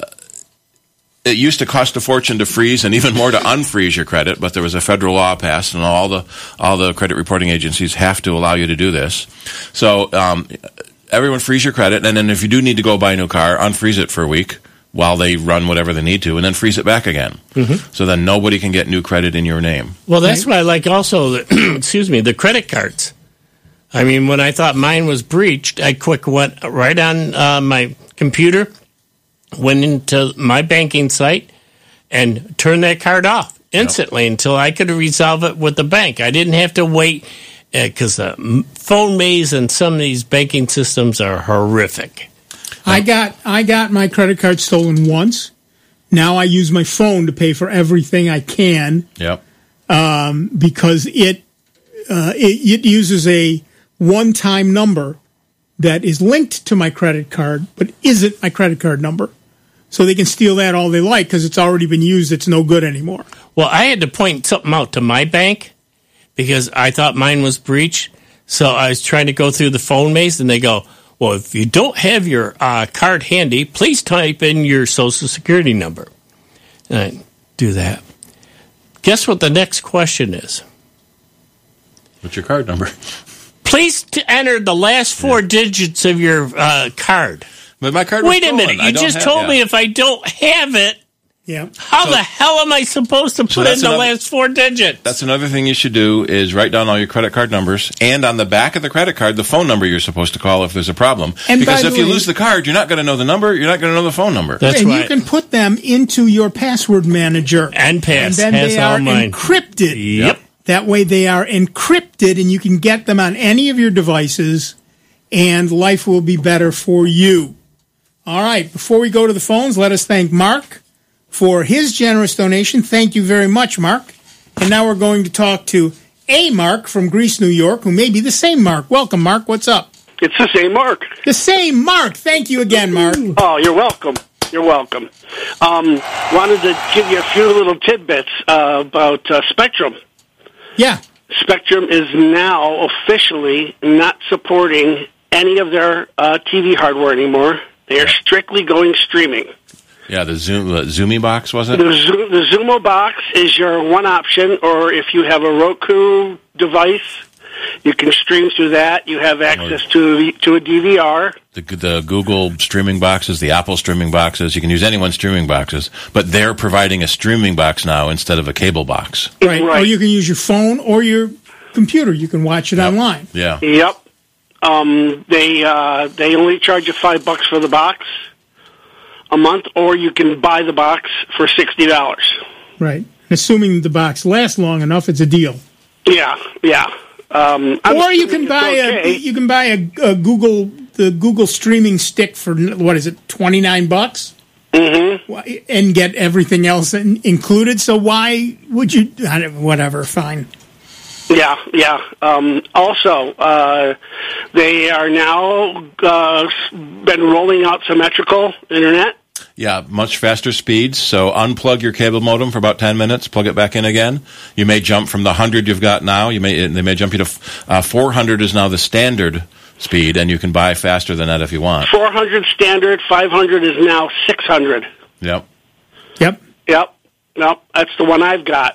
it used to cost a fortune to freeze and even more to unfreeze your credit, but there was a federal law passed, and all the all the credit reporting agencies have to allow you to do this. So um, everyone freeze your credit, and then if you do need to go buy a new car, unfreeze it for a week while they run whatever they need to, and then freeze it back again. Mm-hmm. So then nobody can get new credit in your name. Well, that's why I like also, the, excuse me, the credit cards. I mean, when I thought mine was breached, I quick went right on uh, my computer, went into my banking site, and turned that card off instantly yep. until I could resolve it with the bank. I didn't have to wait because uh, uh, phone maze and some of these banking systems are horrific. I got I got my credit card stolen once. Now I use my phone to pay for everything I can. Yep. Um, because it, uh, it it uses a one-time number that is linked to my credit card, but isn't my credit card number. So they can steal that all they like because it's already been used. It's no good anymore. Well, I had to point something out to my bank because I thought mine was breached. So I was trying to go through the phone maze, and they go, well, if you don't have your uh, card handy, please type in your Social Security number. And I do that. Guess what the next question is? What's your card number? Please t- enter the last four yeah. digits of your uh, card. But my card was Wait a stolen. minute. I You don't just have, told yeah. me if I don't have it, yeah. how So- the hell am I supposed to So put that's in the another- last four digits? That's another thing you should do is write down all your credit card numbers, and on the back of the credit card, the phone number you're supposed to call if there's a problem. And because by if the you way- lose the card, you're not going to know the number, you're not going to know the phone number. That's and right. you can put them into your password manager. And pass. And then Pass they all are mine. encrypted. Yep. That way they are encrypted, and you can get them on any of your devices, and life will be better for you. All right, before we go to the phones, let us thank Mark for his generous donation. Thank you very much, Mark. And now we're going to talk to a Mark from Greece, New York, who may be the same Mark. Welcome, Mark. What's up? It's the same Mark. The same Mark. Thank you again, Mark. Oh, you're welcome. You're welcome. Um, wanted to give you a few little tidbits uh, about uh, Spectrum. Yeah. Spectrum is now officially not supporting any of their uh, T V hardware anymore. They are strictly going streaming. Yeah, the Zoom, uh, Zoomy box, was it? The, Zo- the Zumo box is your one option, or if you have a Roku device, you can stream through that. You have access to the, to a D V R. The, the Google streaming boxes, the Apple streaming boxes, you can use anyone's streaming boxes, but they're providing a streaming box now instead of a cable box. Right. Right. Or you can use your phone or your computer. You can watch it Yep. online. Yeah. Yep. Um, they uh, they only charge you five bucks for the box a month, or you can buy the box for sixty dollars. Right. Assuming the box lasts long enough, it's a deal. Yeah, yeah. Um, I'm Or you can assuming buy it's a okay. you can buy a, a Google the Google streaming stick for what is it twenty nine bucks, mm-hmm. and get everything else in, included. So why would you? I don't- Whatever, fine. Yeah, yeah. Um, also, uh, they are now uh, been rolling out symmetrical internet. Yeah, much faster speeds. So unplug your cable modem for about ten minutes, plug it back in again. You may jump from the one hundred you've got now. You may They may jump you to uh, four hundred is now the standard speed, and you can buy faster than that if you want. four hundred standard, five hundred is now six hundred. Yep. Yep. Yep. Yep. That's the one I've got.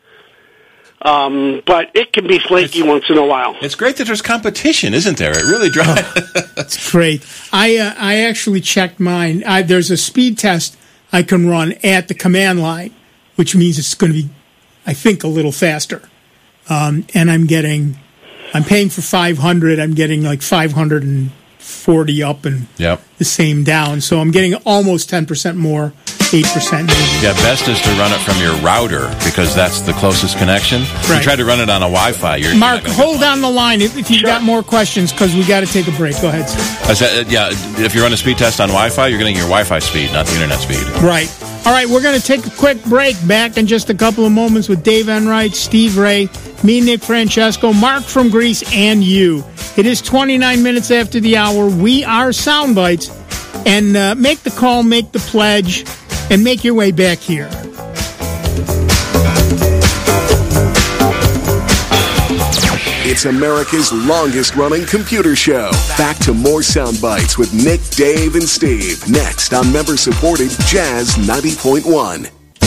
Um, but it can be flaky it's, once in a while. It's great that there's competition, isn't there? It really drives. Oh, it's great. I uh, I actually checked mine. I, there's a speed test I can run at the command line, which means it's going to be, I think, a little faster. Um, and I'm getting, I'm paying for five hundred. I'm getting like five hundred forty up and yep. the same down. So I'm getting almost ten percent more. eight percent. Yeah, best is to run it from your router because that's the closest connection. Right. You try to run it on a Wi-Fi. You're, Mark, you're hold on the line if, if you've sure. got more questions because we got to take a break. Go ahead, sir. I said, yeah, if you run a speed test on Wi-Fi, you're getting your Wi-Fi speed, not the internet speed. Right. All right, we're going to take a quick break. Back in just a couple of moments with Dave Enright, Steve Ray, me, Nick Francesco, Mark from Greece, and you. It is twenty-nine minutes after the hour. We are Soundbites. And uh, make the call, make the pledge, and make your way back here. It's America's longest-running computer show. Back to more Sound Bites with Nick, Dave, and Steve. Next on member-supported Jazz ninety point one.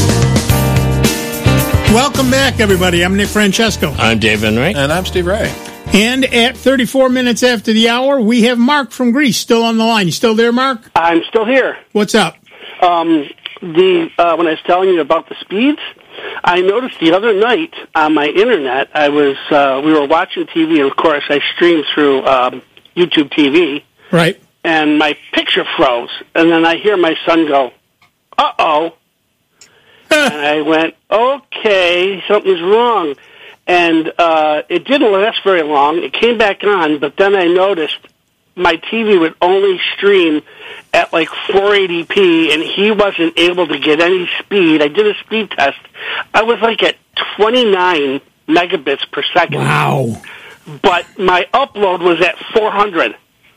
Welcome back, everybody. I'm Nick Francesco. I'm Dave Enright. And I'm Steve Ray. And at thirty-four minutes after the hour, we have Mark from Greece still on the line. You still there, Mark? I'm still here. What's up? Um, the uh, when I was telling you about the speeds, I noticed the other night on my internet, I was uh, we were watching T V, and of course I streamed through um, YouTube T V. Right. And my picture froze, and then I hear my son go, "Uh-oh." And I went, "Okay, something's wrong." And uh, it didn't last very long. It came back on, but then I noticed my T V would only stream at like four eighty p, and he wasn't able to get any speed. I did a speed test. I was like at twenty-nine megabits per second. Wow. But my upload was at four hundred.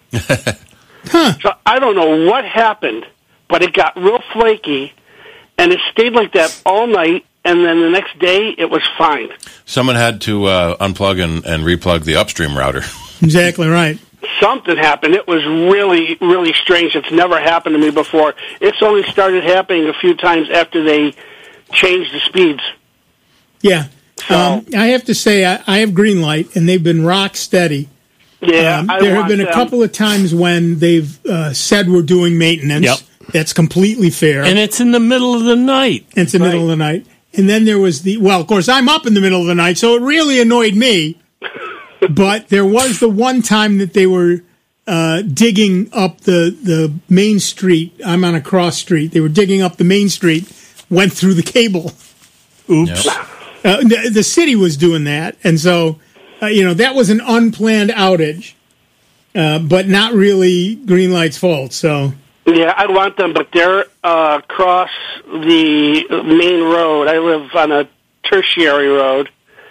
Huh. So I don't know what happened, but it got real flaky, and it stayed like that all night. And then the next day, it was fine. Someone had to uh, unplug and, and replug the upstream router. Exactly right. Something happened. It was really, really strange. It's never happened to me before. It's only started happening a few times after they changed the speeds. Yeah. So, um, I have to say, I, I have Greenlight, and they've been rock steady. Yeah, um, I there have want been a them. couple of times when they've uh, said we're doing maintenance. Yep. That's completely fair. And it's in the middle of the night. It's in the Right. middle of the night. And then there was the, well, of course, I'm up in the middle of the night, so it really annoyed me. But there was the one time that they were uh, digging up the, the main street. I'm on a cross street. They were digging up the main street, went through the cable. Oops. Yep. Uh, the, the city was doing that. And so, uh, you know, that was an unplanned outage, uh, but not really Greenlight's fault. So. Yeah, I want them, but they're uh, across the main road. I live on a tertiary road,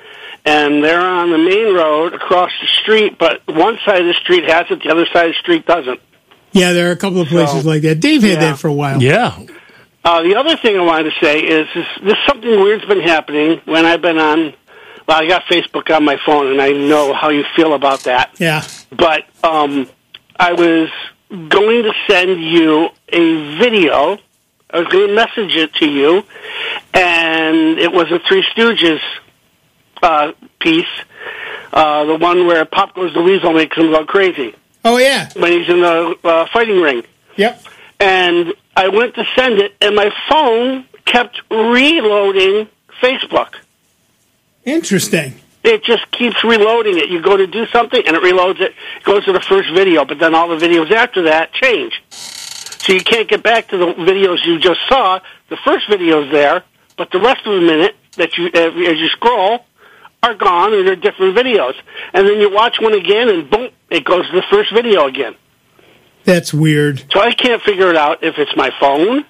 and they're on the main road across the street, but one side of the street has it, the other side of the street doesn't. Yeah, there are a couple of places So, like that. Dave had yeah. that for a while. Yeah. Uh, the other thing I wanted to say is this, this something weird's been happening when I've been on, well, I got Facebook on my phone, and I know how you feel about that. Yeah. But um, I was going to send you a video. I was going to message it to you, and it was a Three Stooges uh, piece, uh, the one where Pop Goes the Weasel makes him go crazy Oh, yeah. when he's in the uh, fighting ring. Yep. And I went to send it, and my phone kept reloading Facebook. Interesting. It just keeps reloading it. You go to do something, and it reloads it. It goes to the first video, but then all the videos after that change. So you can't get back to the videos you just saw. The first video's there, but the rest of the minute that you, as you scroll, are gone, and they're different videos. And then you watch one again, and boom, it goes to the first video again. That's weird. So I can't figure it out if it's my phone,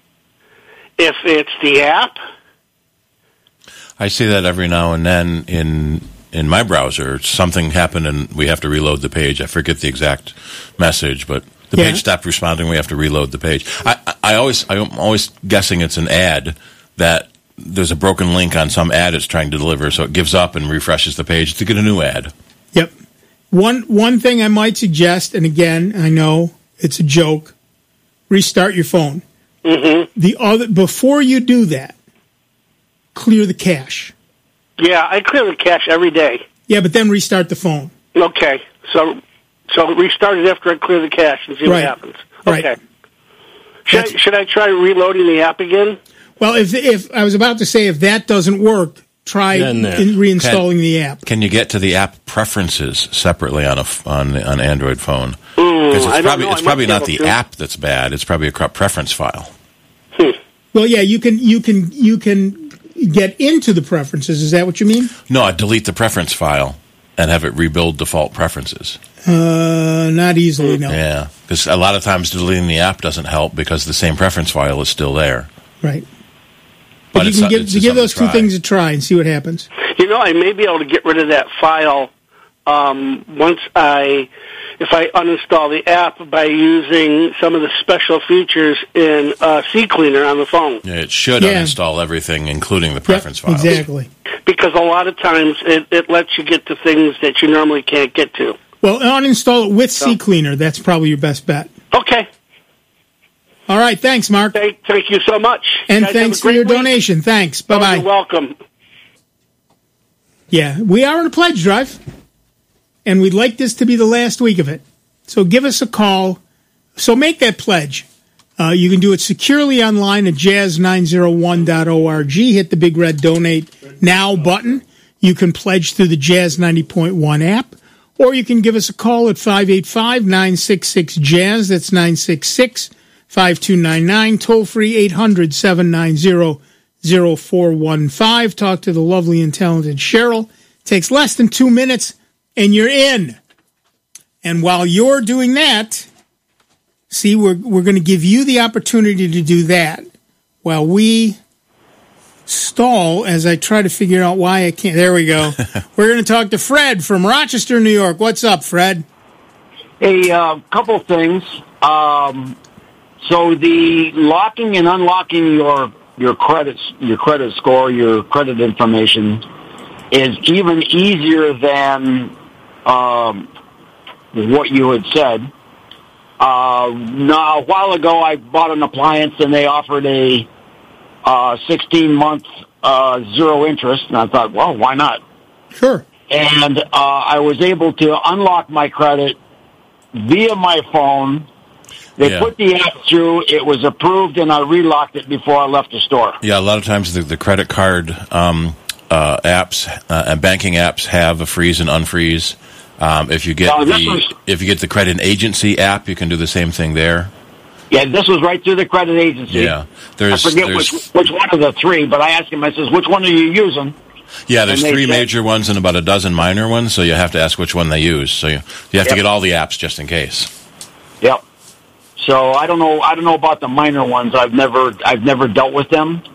if it's the app. I see that every now and then in in my browser, something happened and we have to reload the page. I forget the exact message, but the Yeah. page stopped responding. We have to reload the page. I, I, I always, I'm always guessing it's an ad that there's a broken link on some ad it's trying to deliver, so it gives up and refreshes the page to get a new ad. Yep. One one thing I might suggest, and again, I know it's a joke, restart your phone. Mm-hmm. The other before you do that, clear the cache. Yeah, I clear the cache every day. Yeah, but then restart the phone. Okay, so so restart it after I clear the cache and see Right. what happens. Right. Okay. Should I, should I try reloading the app again? Well, if if I was about to say if that doesn't work, try Then, uh, in reinstalling can- the app. Can you get to the app preferences separately on a f- on on Android phone? Mm, Because I it's don't probably know. it's I probably might not be the able to. app that's bad. It's probably a cr- preference file. Well, yeah, you can you can you can get into the preferences. Is that what you mean? No, I delete the preference file and have it rebuild default preferences. Uh, not easily, no. Yeah, because a lot of times deleting the app doesn't help because the same preference file is still there. Right. But But you it's can a- give, it's you just give those something two to try. things a try and see what happens. You know, I may be able to get rid of that file um, once I, if I uninstall the app by using some of the special features in uh, CCleaner on the phone. Yeah, it should Yeah. uninstall everything, including the preference Yep, files. exactly. Because a lot of times it, it lets you get to things that you normally can't get to. Well, uninstall it with CCleaner. That's probably your best bet. Okay. All right. Thanks, Mark. Thank, thank you so much. And Guys, have thanks a for great your week. donation. Thanks. Bye Oh, bye. you're welcome. Yeah, we are on a pledge drive, and we'd like this to be the last week of it. So give us a call. So make that pledge. Uh, you can do it securely online at jazz nine oh one dot org. Hit the big red Donate Now button. You can pledge through the Jazz ninety point one app, or you can give us a call at five eight five, nine six six, jazz. That's nine six six, five two nine nine. Toll free eight hundred, seven nine zero, zero four one five. Talk to the lovely and talented Cheryl. Takes less than two minutes, and you're in. And while you're doing that, see, we're we're going to give you the opportunity to do that while we stall as I try to figure out why I can't. There we go. We're going to talk to Fred from Rochester, New York. What's up, Fred? A uh, couple things. Um, so the locking and unlocking your your credits, your credit score, your credit information is even easier than um, what you had said. Uh, now, a while ago, I bought an appliance and they offered a uh, sixteen month uh, zero interest, and I thought, well, why not? Sure. And uh, I was able to unlock my credit via my phone. They Yeah. put the app through. It was approved, and I relocked it before I left the store. Yeah, a lot of times the, the credit card um, uh, apps uh, and banking apps have a freeze and unfreeze. Um, if you get No, this the was- if you get the credit agency app, you can do the same thing there. Yeah, this was right through the credit agency. Yeah, there's I forget there's which, which one of the three, but I asked him, I says, which one are you using? yeah there's and they three said- major ones and about a dozen minor ones. So you have to ask which one they use. So you you have to Yep. get all the apps just in case. Yep. So I don't know. I don't know about the minor ones. I've never. I've never dealt with them.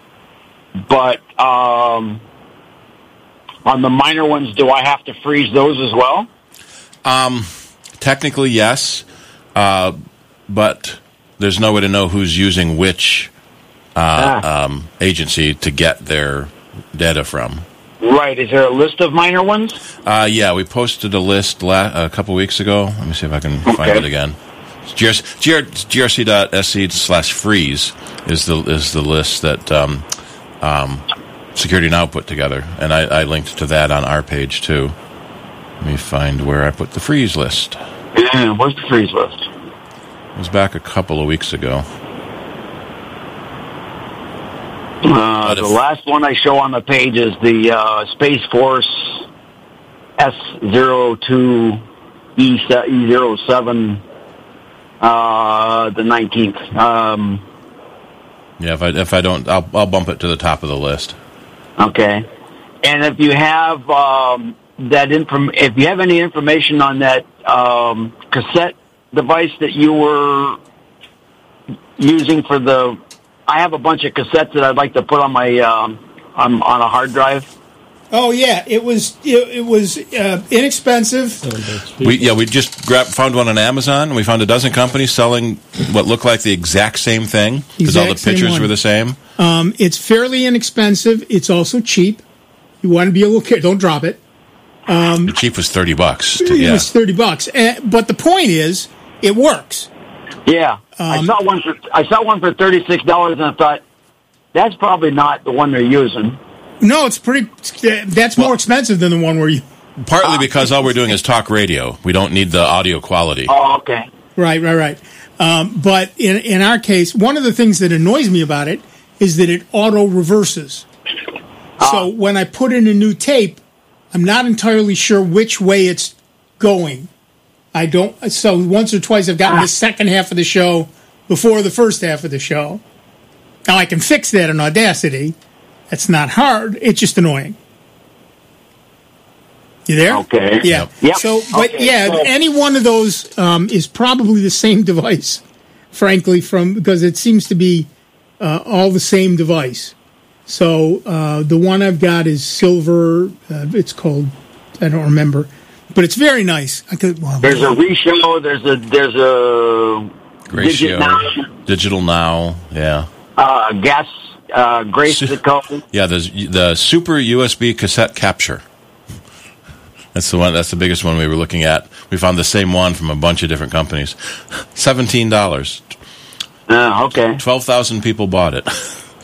But um, on the minor ones, do I have to freeze those as well? Um, technically, yes, uh, but there's no way to know who's using which uh, Ah. um, agency to get their data from. Right. Is there a list of minor ones? Uh, yeah, we posted a list la- a couple weeks ago. Let me see if I can find Okay. it again. G R C dot S C slash freeze is the is the list that um, um, Security Now put together, and I, I linked to that on our page too. Let me find where I put the freeze list. Yeah, where's the freeze list? It was back a couple of weeks ago. Uh, the last one I show on the page is the uh, Space Force S zero two E zero seven, uh, the nineteenth. Um, Yeah, if I if I don't, I'll I'll bump it to the top of the list. okay. And if you have um, that inform, if you have any information on that um, cassette device that you were using for the, I have a bunch of cassettes that I'd like to put on my um, on on a hard drive. Oh yeah, it was it, it was uh, inexpensive. We yeah, we just grabbed, found one on Amazon. We found a dozen companies selling what looked like the exact same thing because all the Exact same pictures one. were the same. Um, it's fairly inexpensive. It's also cheap. You want to be a little careful. Don't drop it. Um, The cheap was thirty bucks. To, it yeah, was thirty bucks. Uh, but the point is, it works. Yeah, I Um, saw one for I saw one for thirty six dollars, and I thought that's probably not the one they're using. No, it's pretty. That's more expensive than the one where you. partly because all we're doing is talk radio. We don't need the audio quality. Oh, okay. Right, right, right. Um, but in in our case, one of the things that annoys me about it is that it auto reverses. So when I put in a new tape, I'm not entirely sure which way it's going. I don't. So once or twice I've gotten the second half of the show before the first half of the show. Now I can fix that in Audacity. That's not hard. It's just annoying. You there? Okay. Yeah. Yep. So, but Okay, yeah, so- any one of those um, is probably the same device, frankly, from because it seems to be uh, all the same device. So uh, the one I've got is silver. Uh, it's called, I don't remember, but it's very nice. I could. Well, There's a reshow. There's a there's a Ratio, Digit Now, Digital Now, yeah. uh, gas uh, Grace the code. Yeah, the the Super U S B cassette capture. That's the one. That's the biggest one we were looking at. We found the same one from a bunch of different companies. Seventeen dollars. Uh, okay. Twelve thousand people bought it.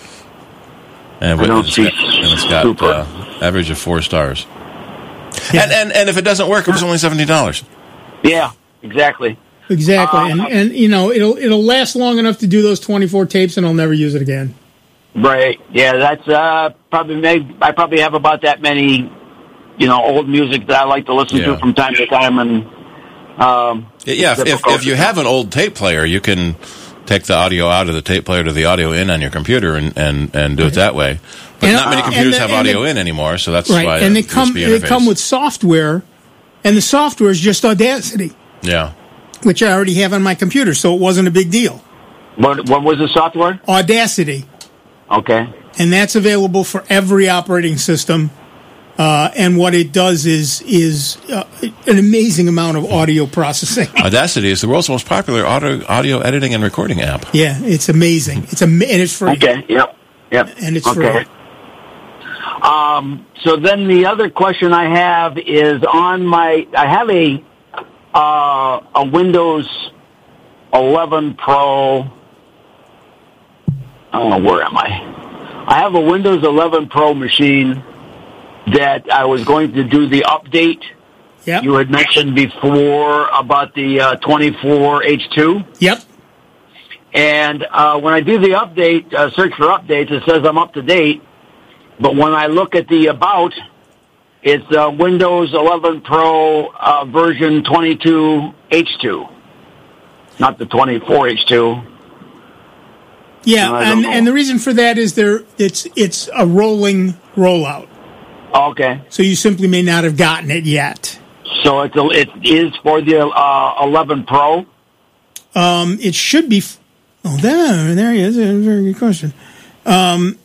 And I don't it's see got, and it's got Super. uh, average of four stars. And, and and if it doesn't work, it was only seventeen dollars. Yeah, exactly. exactly, Uh, and and you know it'll it'll last long enough to do those twenty-four tapes, and I'll never use it again. Right. Yeah, that's uh, probably made, I probably have about that many, you know, old music that I like to listen Yeah. to from time to time, and um, Yeah, if, if difficult. if you have an old tape player, you can take the audio out of the tape player to the audio in on your computer and, and, and do it that way. But And, not many uh, computers and the- have and audio the- in anymore, so that's Right, why and a they come U S B they interface. come with software, and the software is just Audacity, Yeah. which I already have on my computer, so it wasn't a big deal. what what was the software? Audacity, Okay. and that's available for every operating system. Uh, and what it does is is uh, an amazing amount of audio processing. Audacity is the world's most popular audio, audio editing and recording app. Yeah, it's amazing. It's am- and it's free. Okay. Yep. Yep. And it's okay. free. Um, so then the other question I have is on my. I have a uh, a Windows eleven Pro. I don't know, where am I? I have a Windows eleven Pro machine that I was going to do the update. Yep. You had mentioned before about the uh, twenty-four H two. Yep. And uh, when I do the update, uh, search for updates, it says I'm up to date. But when I look at the about, it's uh, Windows eleven Pro uh, version twenty-two H two, not the twenty-four H two. Yeah, I don't and, know. and the reason for that is there it's it's a rolling rollout. Okay, So you simply may not have gotten it yet. so it's a, it is for the uh, eleven Pro. Um, it should be. F- oh, there, there he is. A very good question. Um,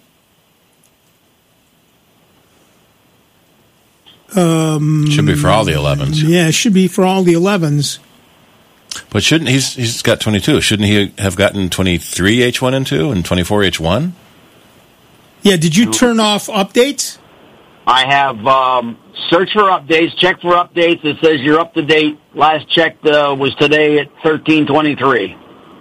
um, Should be for all the elevens. yeah, it should be for all the elevens. But shouldn't he's he's got twenty-two? Shouldn't he have gotten twenty-three H one and two and twenty-four H one? Yeah, did you turn off updates? I have um, search for updates, check for updates. It says you're up to date. Last check uh, was today at thirteen twenty-three.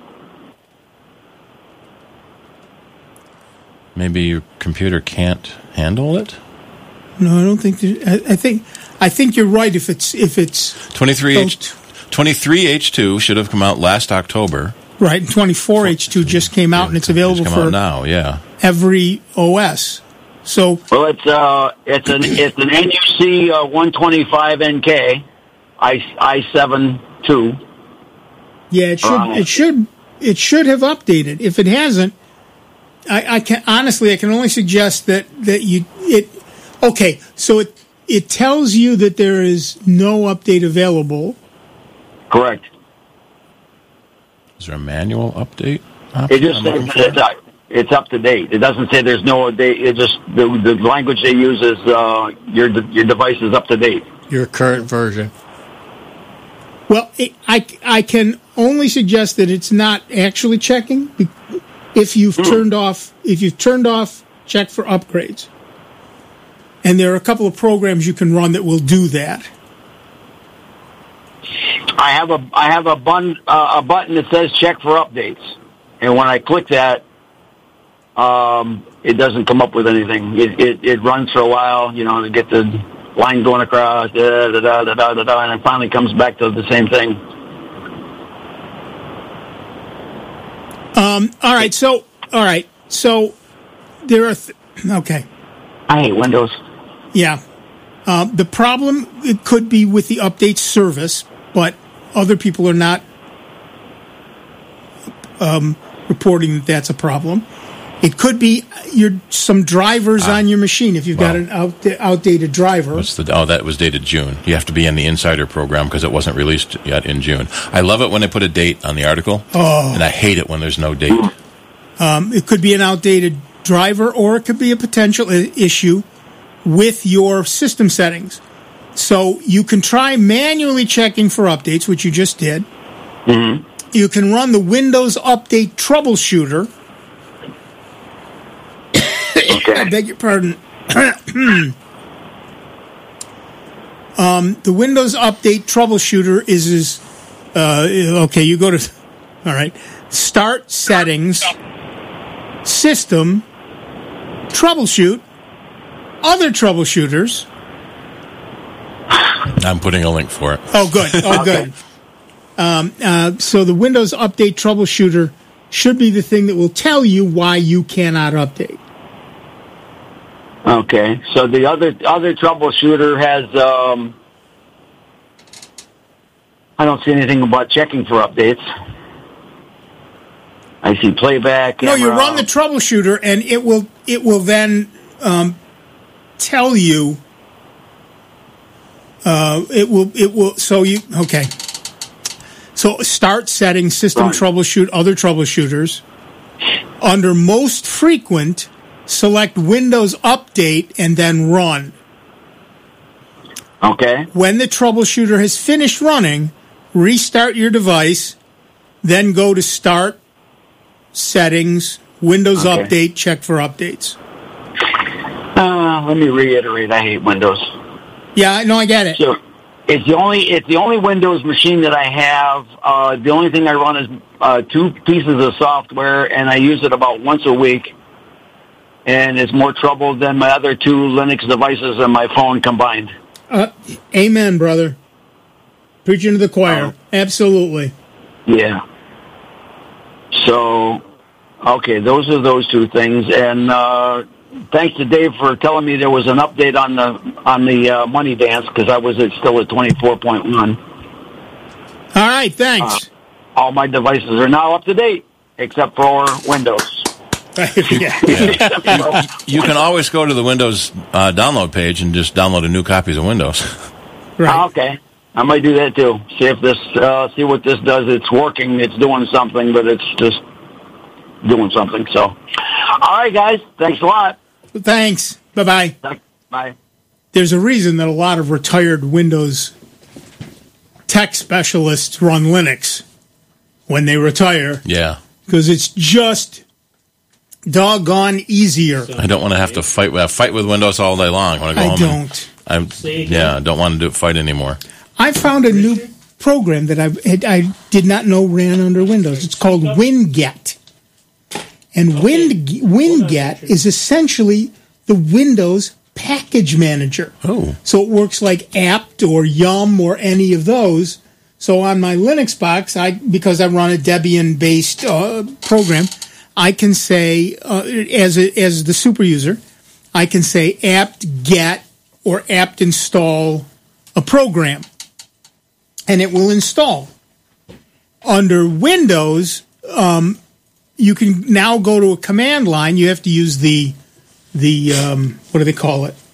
Maybe your computer can't handle it. No, I don't think. There, I, I think. I think you're right. If it's if it's twenty-three H twenty-three H two should have come out last October. right, and twenty-four H two just came out, and it's available It's come for out now. Yeah. every O S. So Well, it's uh, it's an it's an N U C uh, one twenty-five N K, I I seven two. yeah, it should Right. it should it should have updated. If it hasn't, I, I can honestly I can only suggest that that you it. Okay, so it it tells you that there is no update available. Correct. Is there a manual update? It just option I'm says looking for? that, uh, it's up to date. It doesn't say there's no date. It just the, the language they use is uh, your your device is up to date. Your current version. Well, it, I, I can only suggest that it's not actually checking if you've mm. turned off if you've turned off check for upgrades. And there are a couple of programs you can run that will do that. I have a I have a button uh, a button that says check for updates, and when I click that, um, it doesn't come up with anything. It, it it runs for a while, you know, to get the line going across, da da da da da da, da, and it finally comes back to the same thing. Um. All right. So. All right. So there are. Th- okay. I hate Windows. Yeah. Uh, the problem it could be with the update service, but other people are not um, reporting that that's a problem. It could be your some drivers ah, on your machine if you've well, got an out, outdated driver. What's the, oh, that was dated June. You have to be in the Insider program because it wasn't released yet in June. I love it when they put a date on the article, oh. and I hate it when there's no date. Um, it could be an outdated driver, or it could be a potential I- issue with your system settings. So you can try manually checking for updates, which you just did. Mm-hmm. You can run the Windows Update Troubleshooter. Okay. I beg your pardon. um, the Windows Update Troubleshooter is, is uh, okay, you go to, all right, Start Settings, System, Troubleshoot, Other Troubleshooters. I'm putting a link for it. Oh, good. Oh, good. Um, uh, so the Windows Update Troubleshooter should be the thing that will tell you why you cannot update. Okay, so the other other troubleshooter has, um, I don't see anything about checking for updates. I see playback. Camera. No, you run the troubleshooter, and it will it will then um, tell you. Uh, it will it will so you okay. So start setting system right. Troubleshoot other troubleshooters. Under most frequent, select Windows Update and then run. Okay. When the troubleshooter has finished running, restart your device, then go to Start, Settings, Windows okay. Update, check for updates. Uh, let me reiterate, I hate Windows. Yeah, no, I get it. So it's the only it's the only Windows machine that I have. Uh, the only thing I run is uh, two pieces of software, and I use it about once a week. And it's more trouble than my other two Linux devices and my phone combined. Uh, amen, brother. Preaching to the choir. Uh, Absolutely. Yeah. So, okay, those are those two things. And uh, thanks to Dave for telling me there was an update on the on the uh, Money Dance, because I was at, still at twenty-four point one. All right, thanks. Uh, all my devices are now up to date, except for Windows. yeah. Yeah. You, you can always go to the Windows uh, download page and just download a new copies of Windows. Right. Oh, okay. I might do that too. See if this, uh, see what this does. It's working. It's doing something, but it's just doing something. So, all right, guys. Thanks a lot. Thanks. Bye-bye. Bye. There's a reason that a lot of retired Windows tech specialists run Linux when they retire. Yeah. Because it's just doggone easier. I don't want to have to fight uh, fight with Windows all day long. I want to go I home. don't. And, I yeah, don't want to do fight anymore. I found a new program that I I did not know ran under Windows. It's called WinGet, and Win WinGet is essentially the Windows package manager. Oh, so it works like apt or Yum or any of those. So on my Linux box, I because I run a Debian based uh, program. I can say, uh, as a, as the super user, I can say apt get or apt install a program, and it will install. Under Windows, um, you can now go to a command line. You have to use the the um, what do they call it?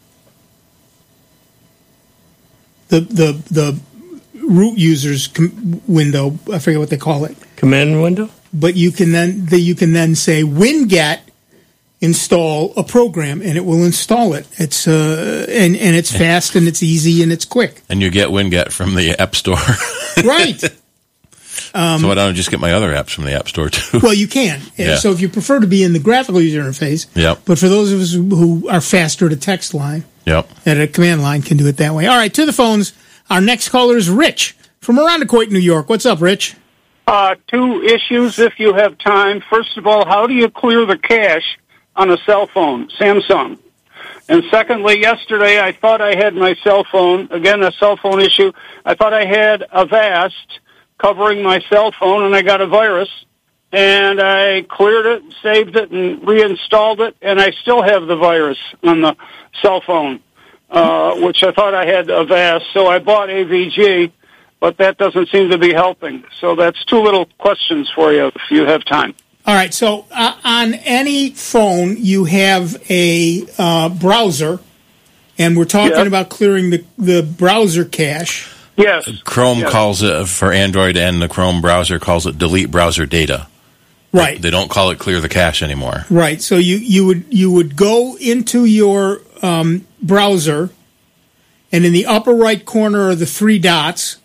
The the the root user's com- window. I forget what they call it. Command window. but you can then the, you can then say winget install a program, and it will install it. It's uh, and and it's fast and it's easy and it's quick. And you get Winget from the App Store, right? Um, so why don't I just get my other apps from the App Store too? Well, you can. Yeah. So if you prefer to be in the graphical user interface, yep. But for those of us who are faster to text line, yep, at a command line, can do it that way. All right, to the phones. Our next caller is Rich from Arundecoit, New York. What's up, Rich? Uh, two issues, if you have time. First of all, how do you clear the cache on a cell phone, Samsung? And secondly, yesterday I thought I had my cell phone, again, a cell phone issue. I thought I had Avast covering my cell phone, and I got a virus. And I cleared it, saved it, and reinstalled it, and I still have the virus on the cell phone, uh, which I thought I had Avast. So I bought A V G, but that doesn't seem to be helping. So that's two little questions for you if you have time. All right, so uh, on any phone, you have a uh, browser, and we're talking Yes. about clearing the, the browser cache. Yes. Chrome yes. calls it, for Android, and the Chrome browser calls it delete browser data. Right. They don't call it clear the cache anymore. Right, so you, you would you would go into your um, browser, and in the upper right corner are the three dots.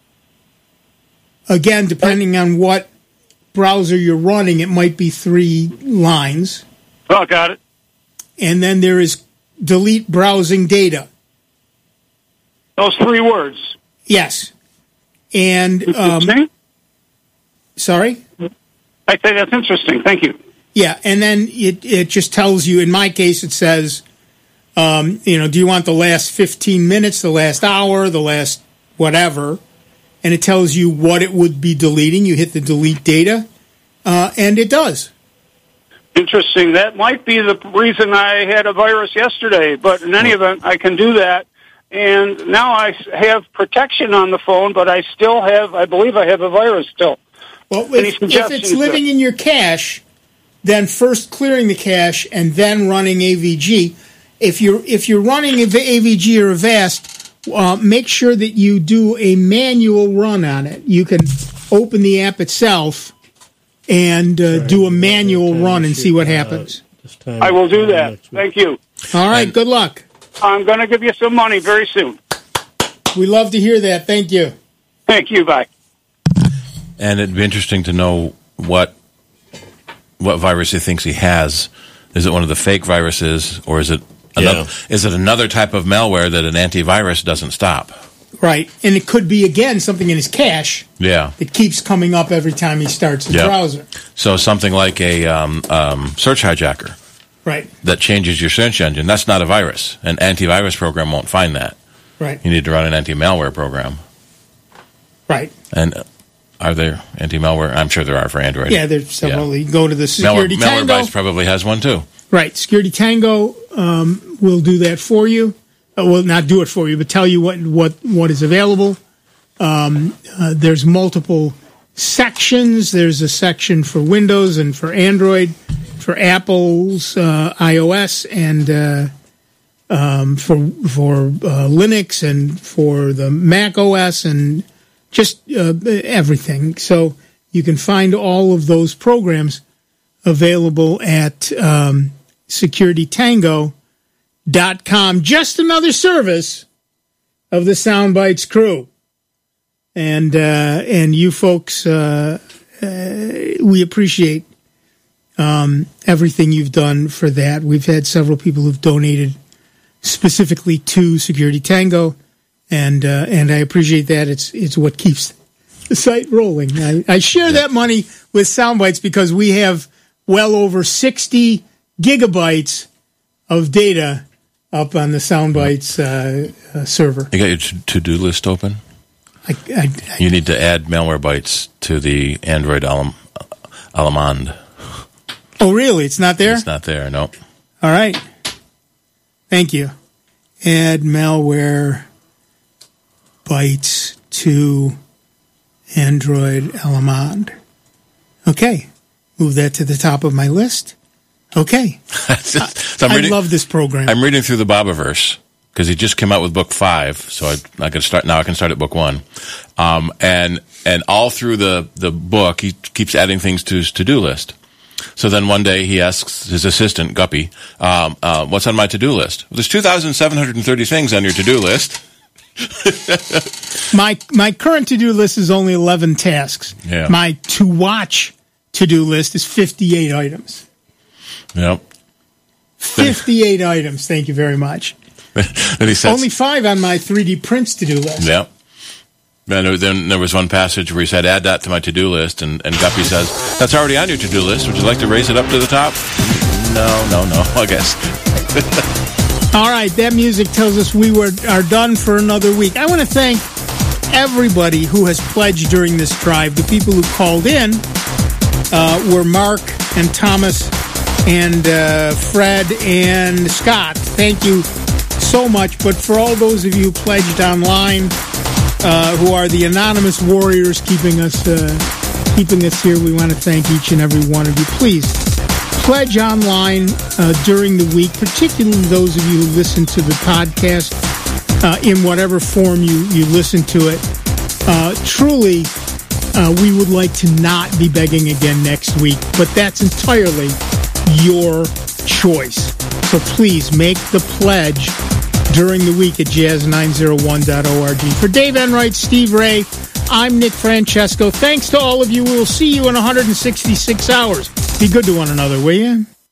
Again, depending on what browser you're running, it might be three lines. Oh, got it. And then there is delete browsing data. Those three words. Yes. And, um, sorry? I say that's interesting. Thank you. Yeah, and then it, it just tells you, in my case, it says, um, you know, do you want the last fifteen minutes, the last hour, the last whatever? And it tells you what it would be deleting. You hit the delete data, uh, and it does. Interesting. That might be the reason I had a virus yesterday, but in any event, I can do that. And now I have protection on the phone, but I still have, I believe I have a virus still. Well, Any if, if suggestions, it's living sir? in your cache, then first clearing the cache and then running A V G. If you're if you're running A V G or Avast, uh, make sure that you do a manual run on it. You can open the app itself and uh, do a manual run and see what happens. I will do that. Thank you. All right, good luck. I'm going to give you some money very soon. We love to hear that. Thank you. Thank you. Bye. And it'd be interesting to know what what virus he thinks he has. Is it one of the fake viruses, or is it another, Yeah. is it another type of malware that an antivirus doesn't stop? Right, and it could be, again, something in his cache Yeah. that keeps coming up every time he starts the Yep. browser. So something like a um, um, search hijacker Right, that changes your search engine. That's not a virus. An antivirus program won't find that. right, You need to run an anti-malware program. right. And uh, are there anti-malware? I'm sure there are for Android. Yeah, there's several. Yeah. You go to the Security Malware, Tango. Malwarebytes probably has one too. Right, Security Tango um, will do that for you. Uh, will not do it for you, but tell you what what, what is available. Um, uh, there's multiple sections. There's a section for Windows and for Android, for Apple's uh, iOS, and uh, um, for for uh, Linux, and for the Mac O S, and just uh, everything. So you can find all of those programs available at um, security tango dot com. Just another service of the Soundbites crew. And uh, and you folks, uh, uh, we appreciate um, everything you've done for that. We've had several people who've donated specifically to Security Tango, and uh, and I appreciate that. It's it's what keeps the site rolling. I, I share that money with Soundbites because we have well over sixty gigabytes of data up on the Soundbites uh, uh, server. You got your to- to-do list open? I, I, I, You need to add Malwarebytes to the Android Alam- Alamand. oh, really? It's not there? It's not there, no. All right. Thank you. Add malware bytes to Android Alamand. Okay. Move that to the top of my list. Okay. So I'm I reading- love this program. I'm reading through the Bobaverse, because he just came out with book five. So I, I can start now. I can start at book one, um, and and all through the the book, he keeps adding things to his to do list. So then one day he asks his assistant Guppy, um, uh, "What's on my to do list?" Well, there's two thousand seven hundred thirty things on your to do list. my my current to do list is only eleven tasks. Yeah. My to watch to do list is fifty-eight items. Yep. fifty-eight items. Thank you very much. And he says, only five on my three D prints to do list. Yep. And then there was one passage where he said, "Add that to my to do list," and, and Guppy says, "That's already on your to do list. Would you like to raise it up to the top?" No, no, no. I guess. All right, that music tells us we were are done for another week. I want to thank everybody who has pledged during this drive. The people who called in uh, were Mark and Thomas and uh, Fred and Scott. Thank you so much. But for all those of you who pledged online, uh, who are the anonymous warriors keeping us uh, keeping us here, we want to thank each and every one of you. Please pledge online uh, during the week, particularly those of you who listen to the podcast uh, in whatever form you, you listen to it. Uh, truly, uh, we would like to not be begging again next week, but that's entirely your choice. So please make the pledge during the week at jazz nine oh one dot org. For Dave Enright, Steve Ray, I'm Nick Francesco. Thanks to all of you. We'll see you in one hundred sixty-six hours. Be good to one another, will you?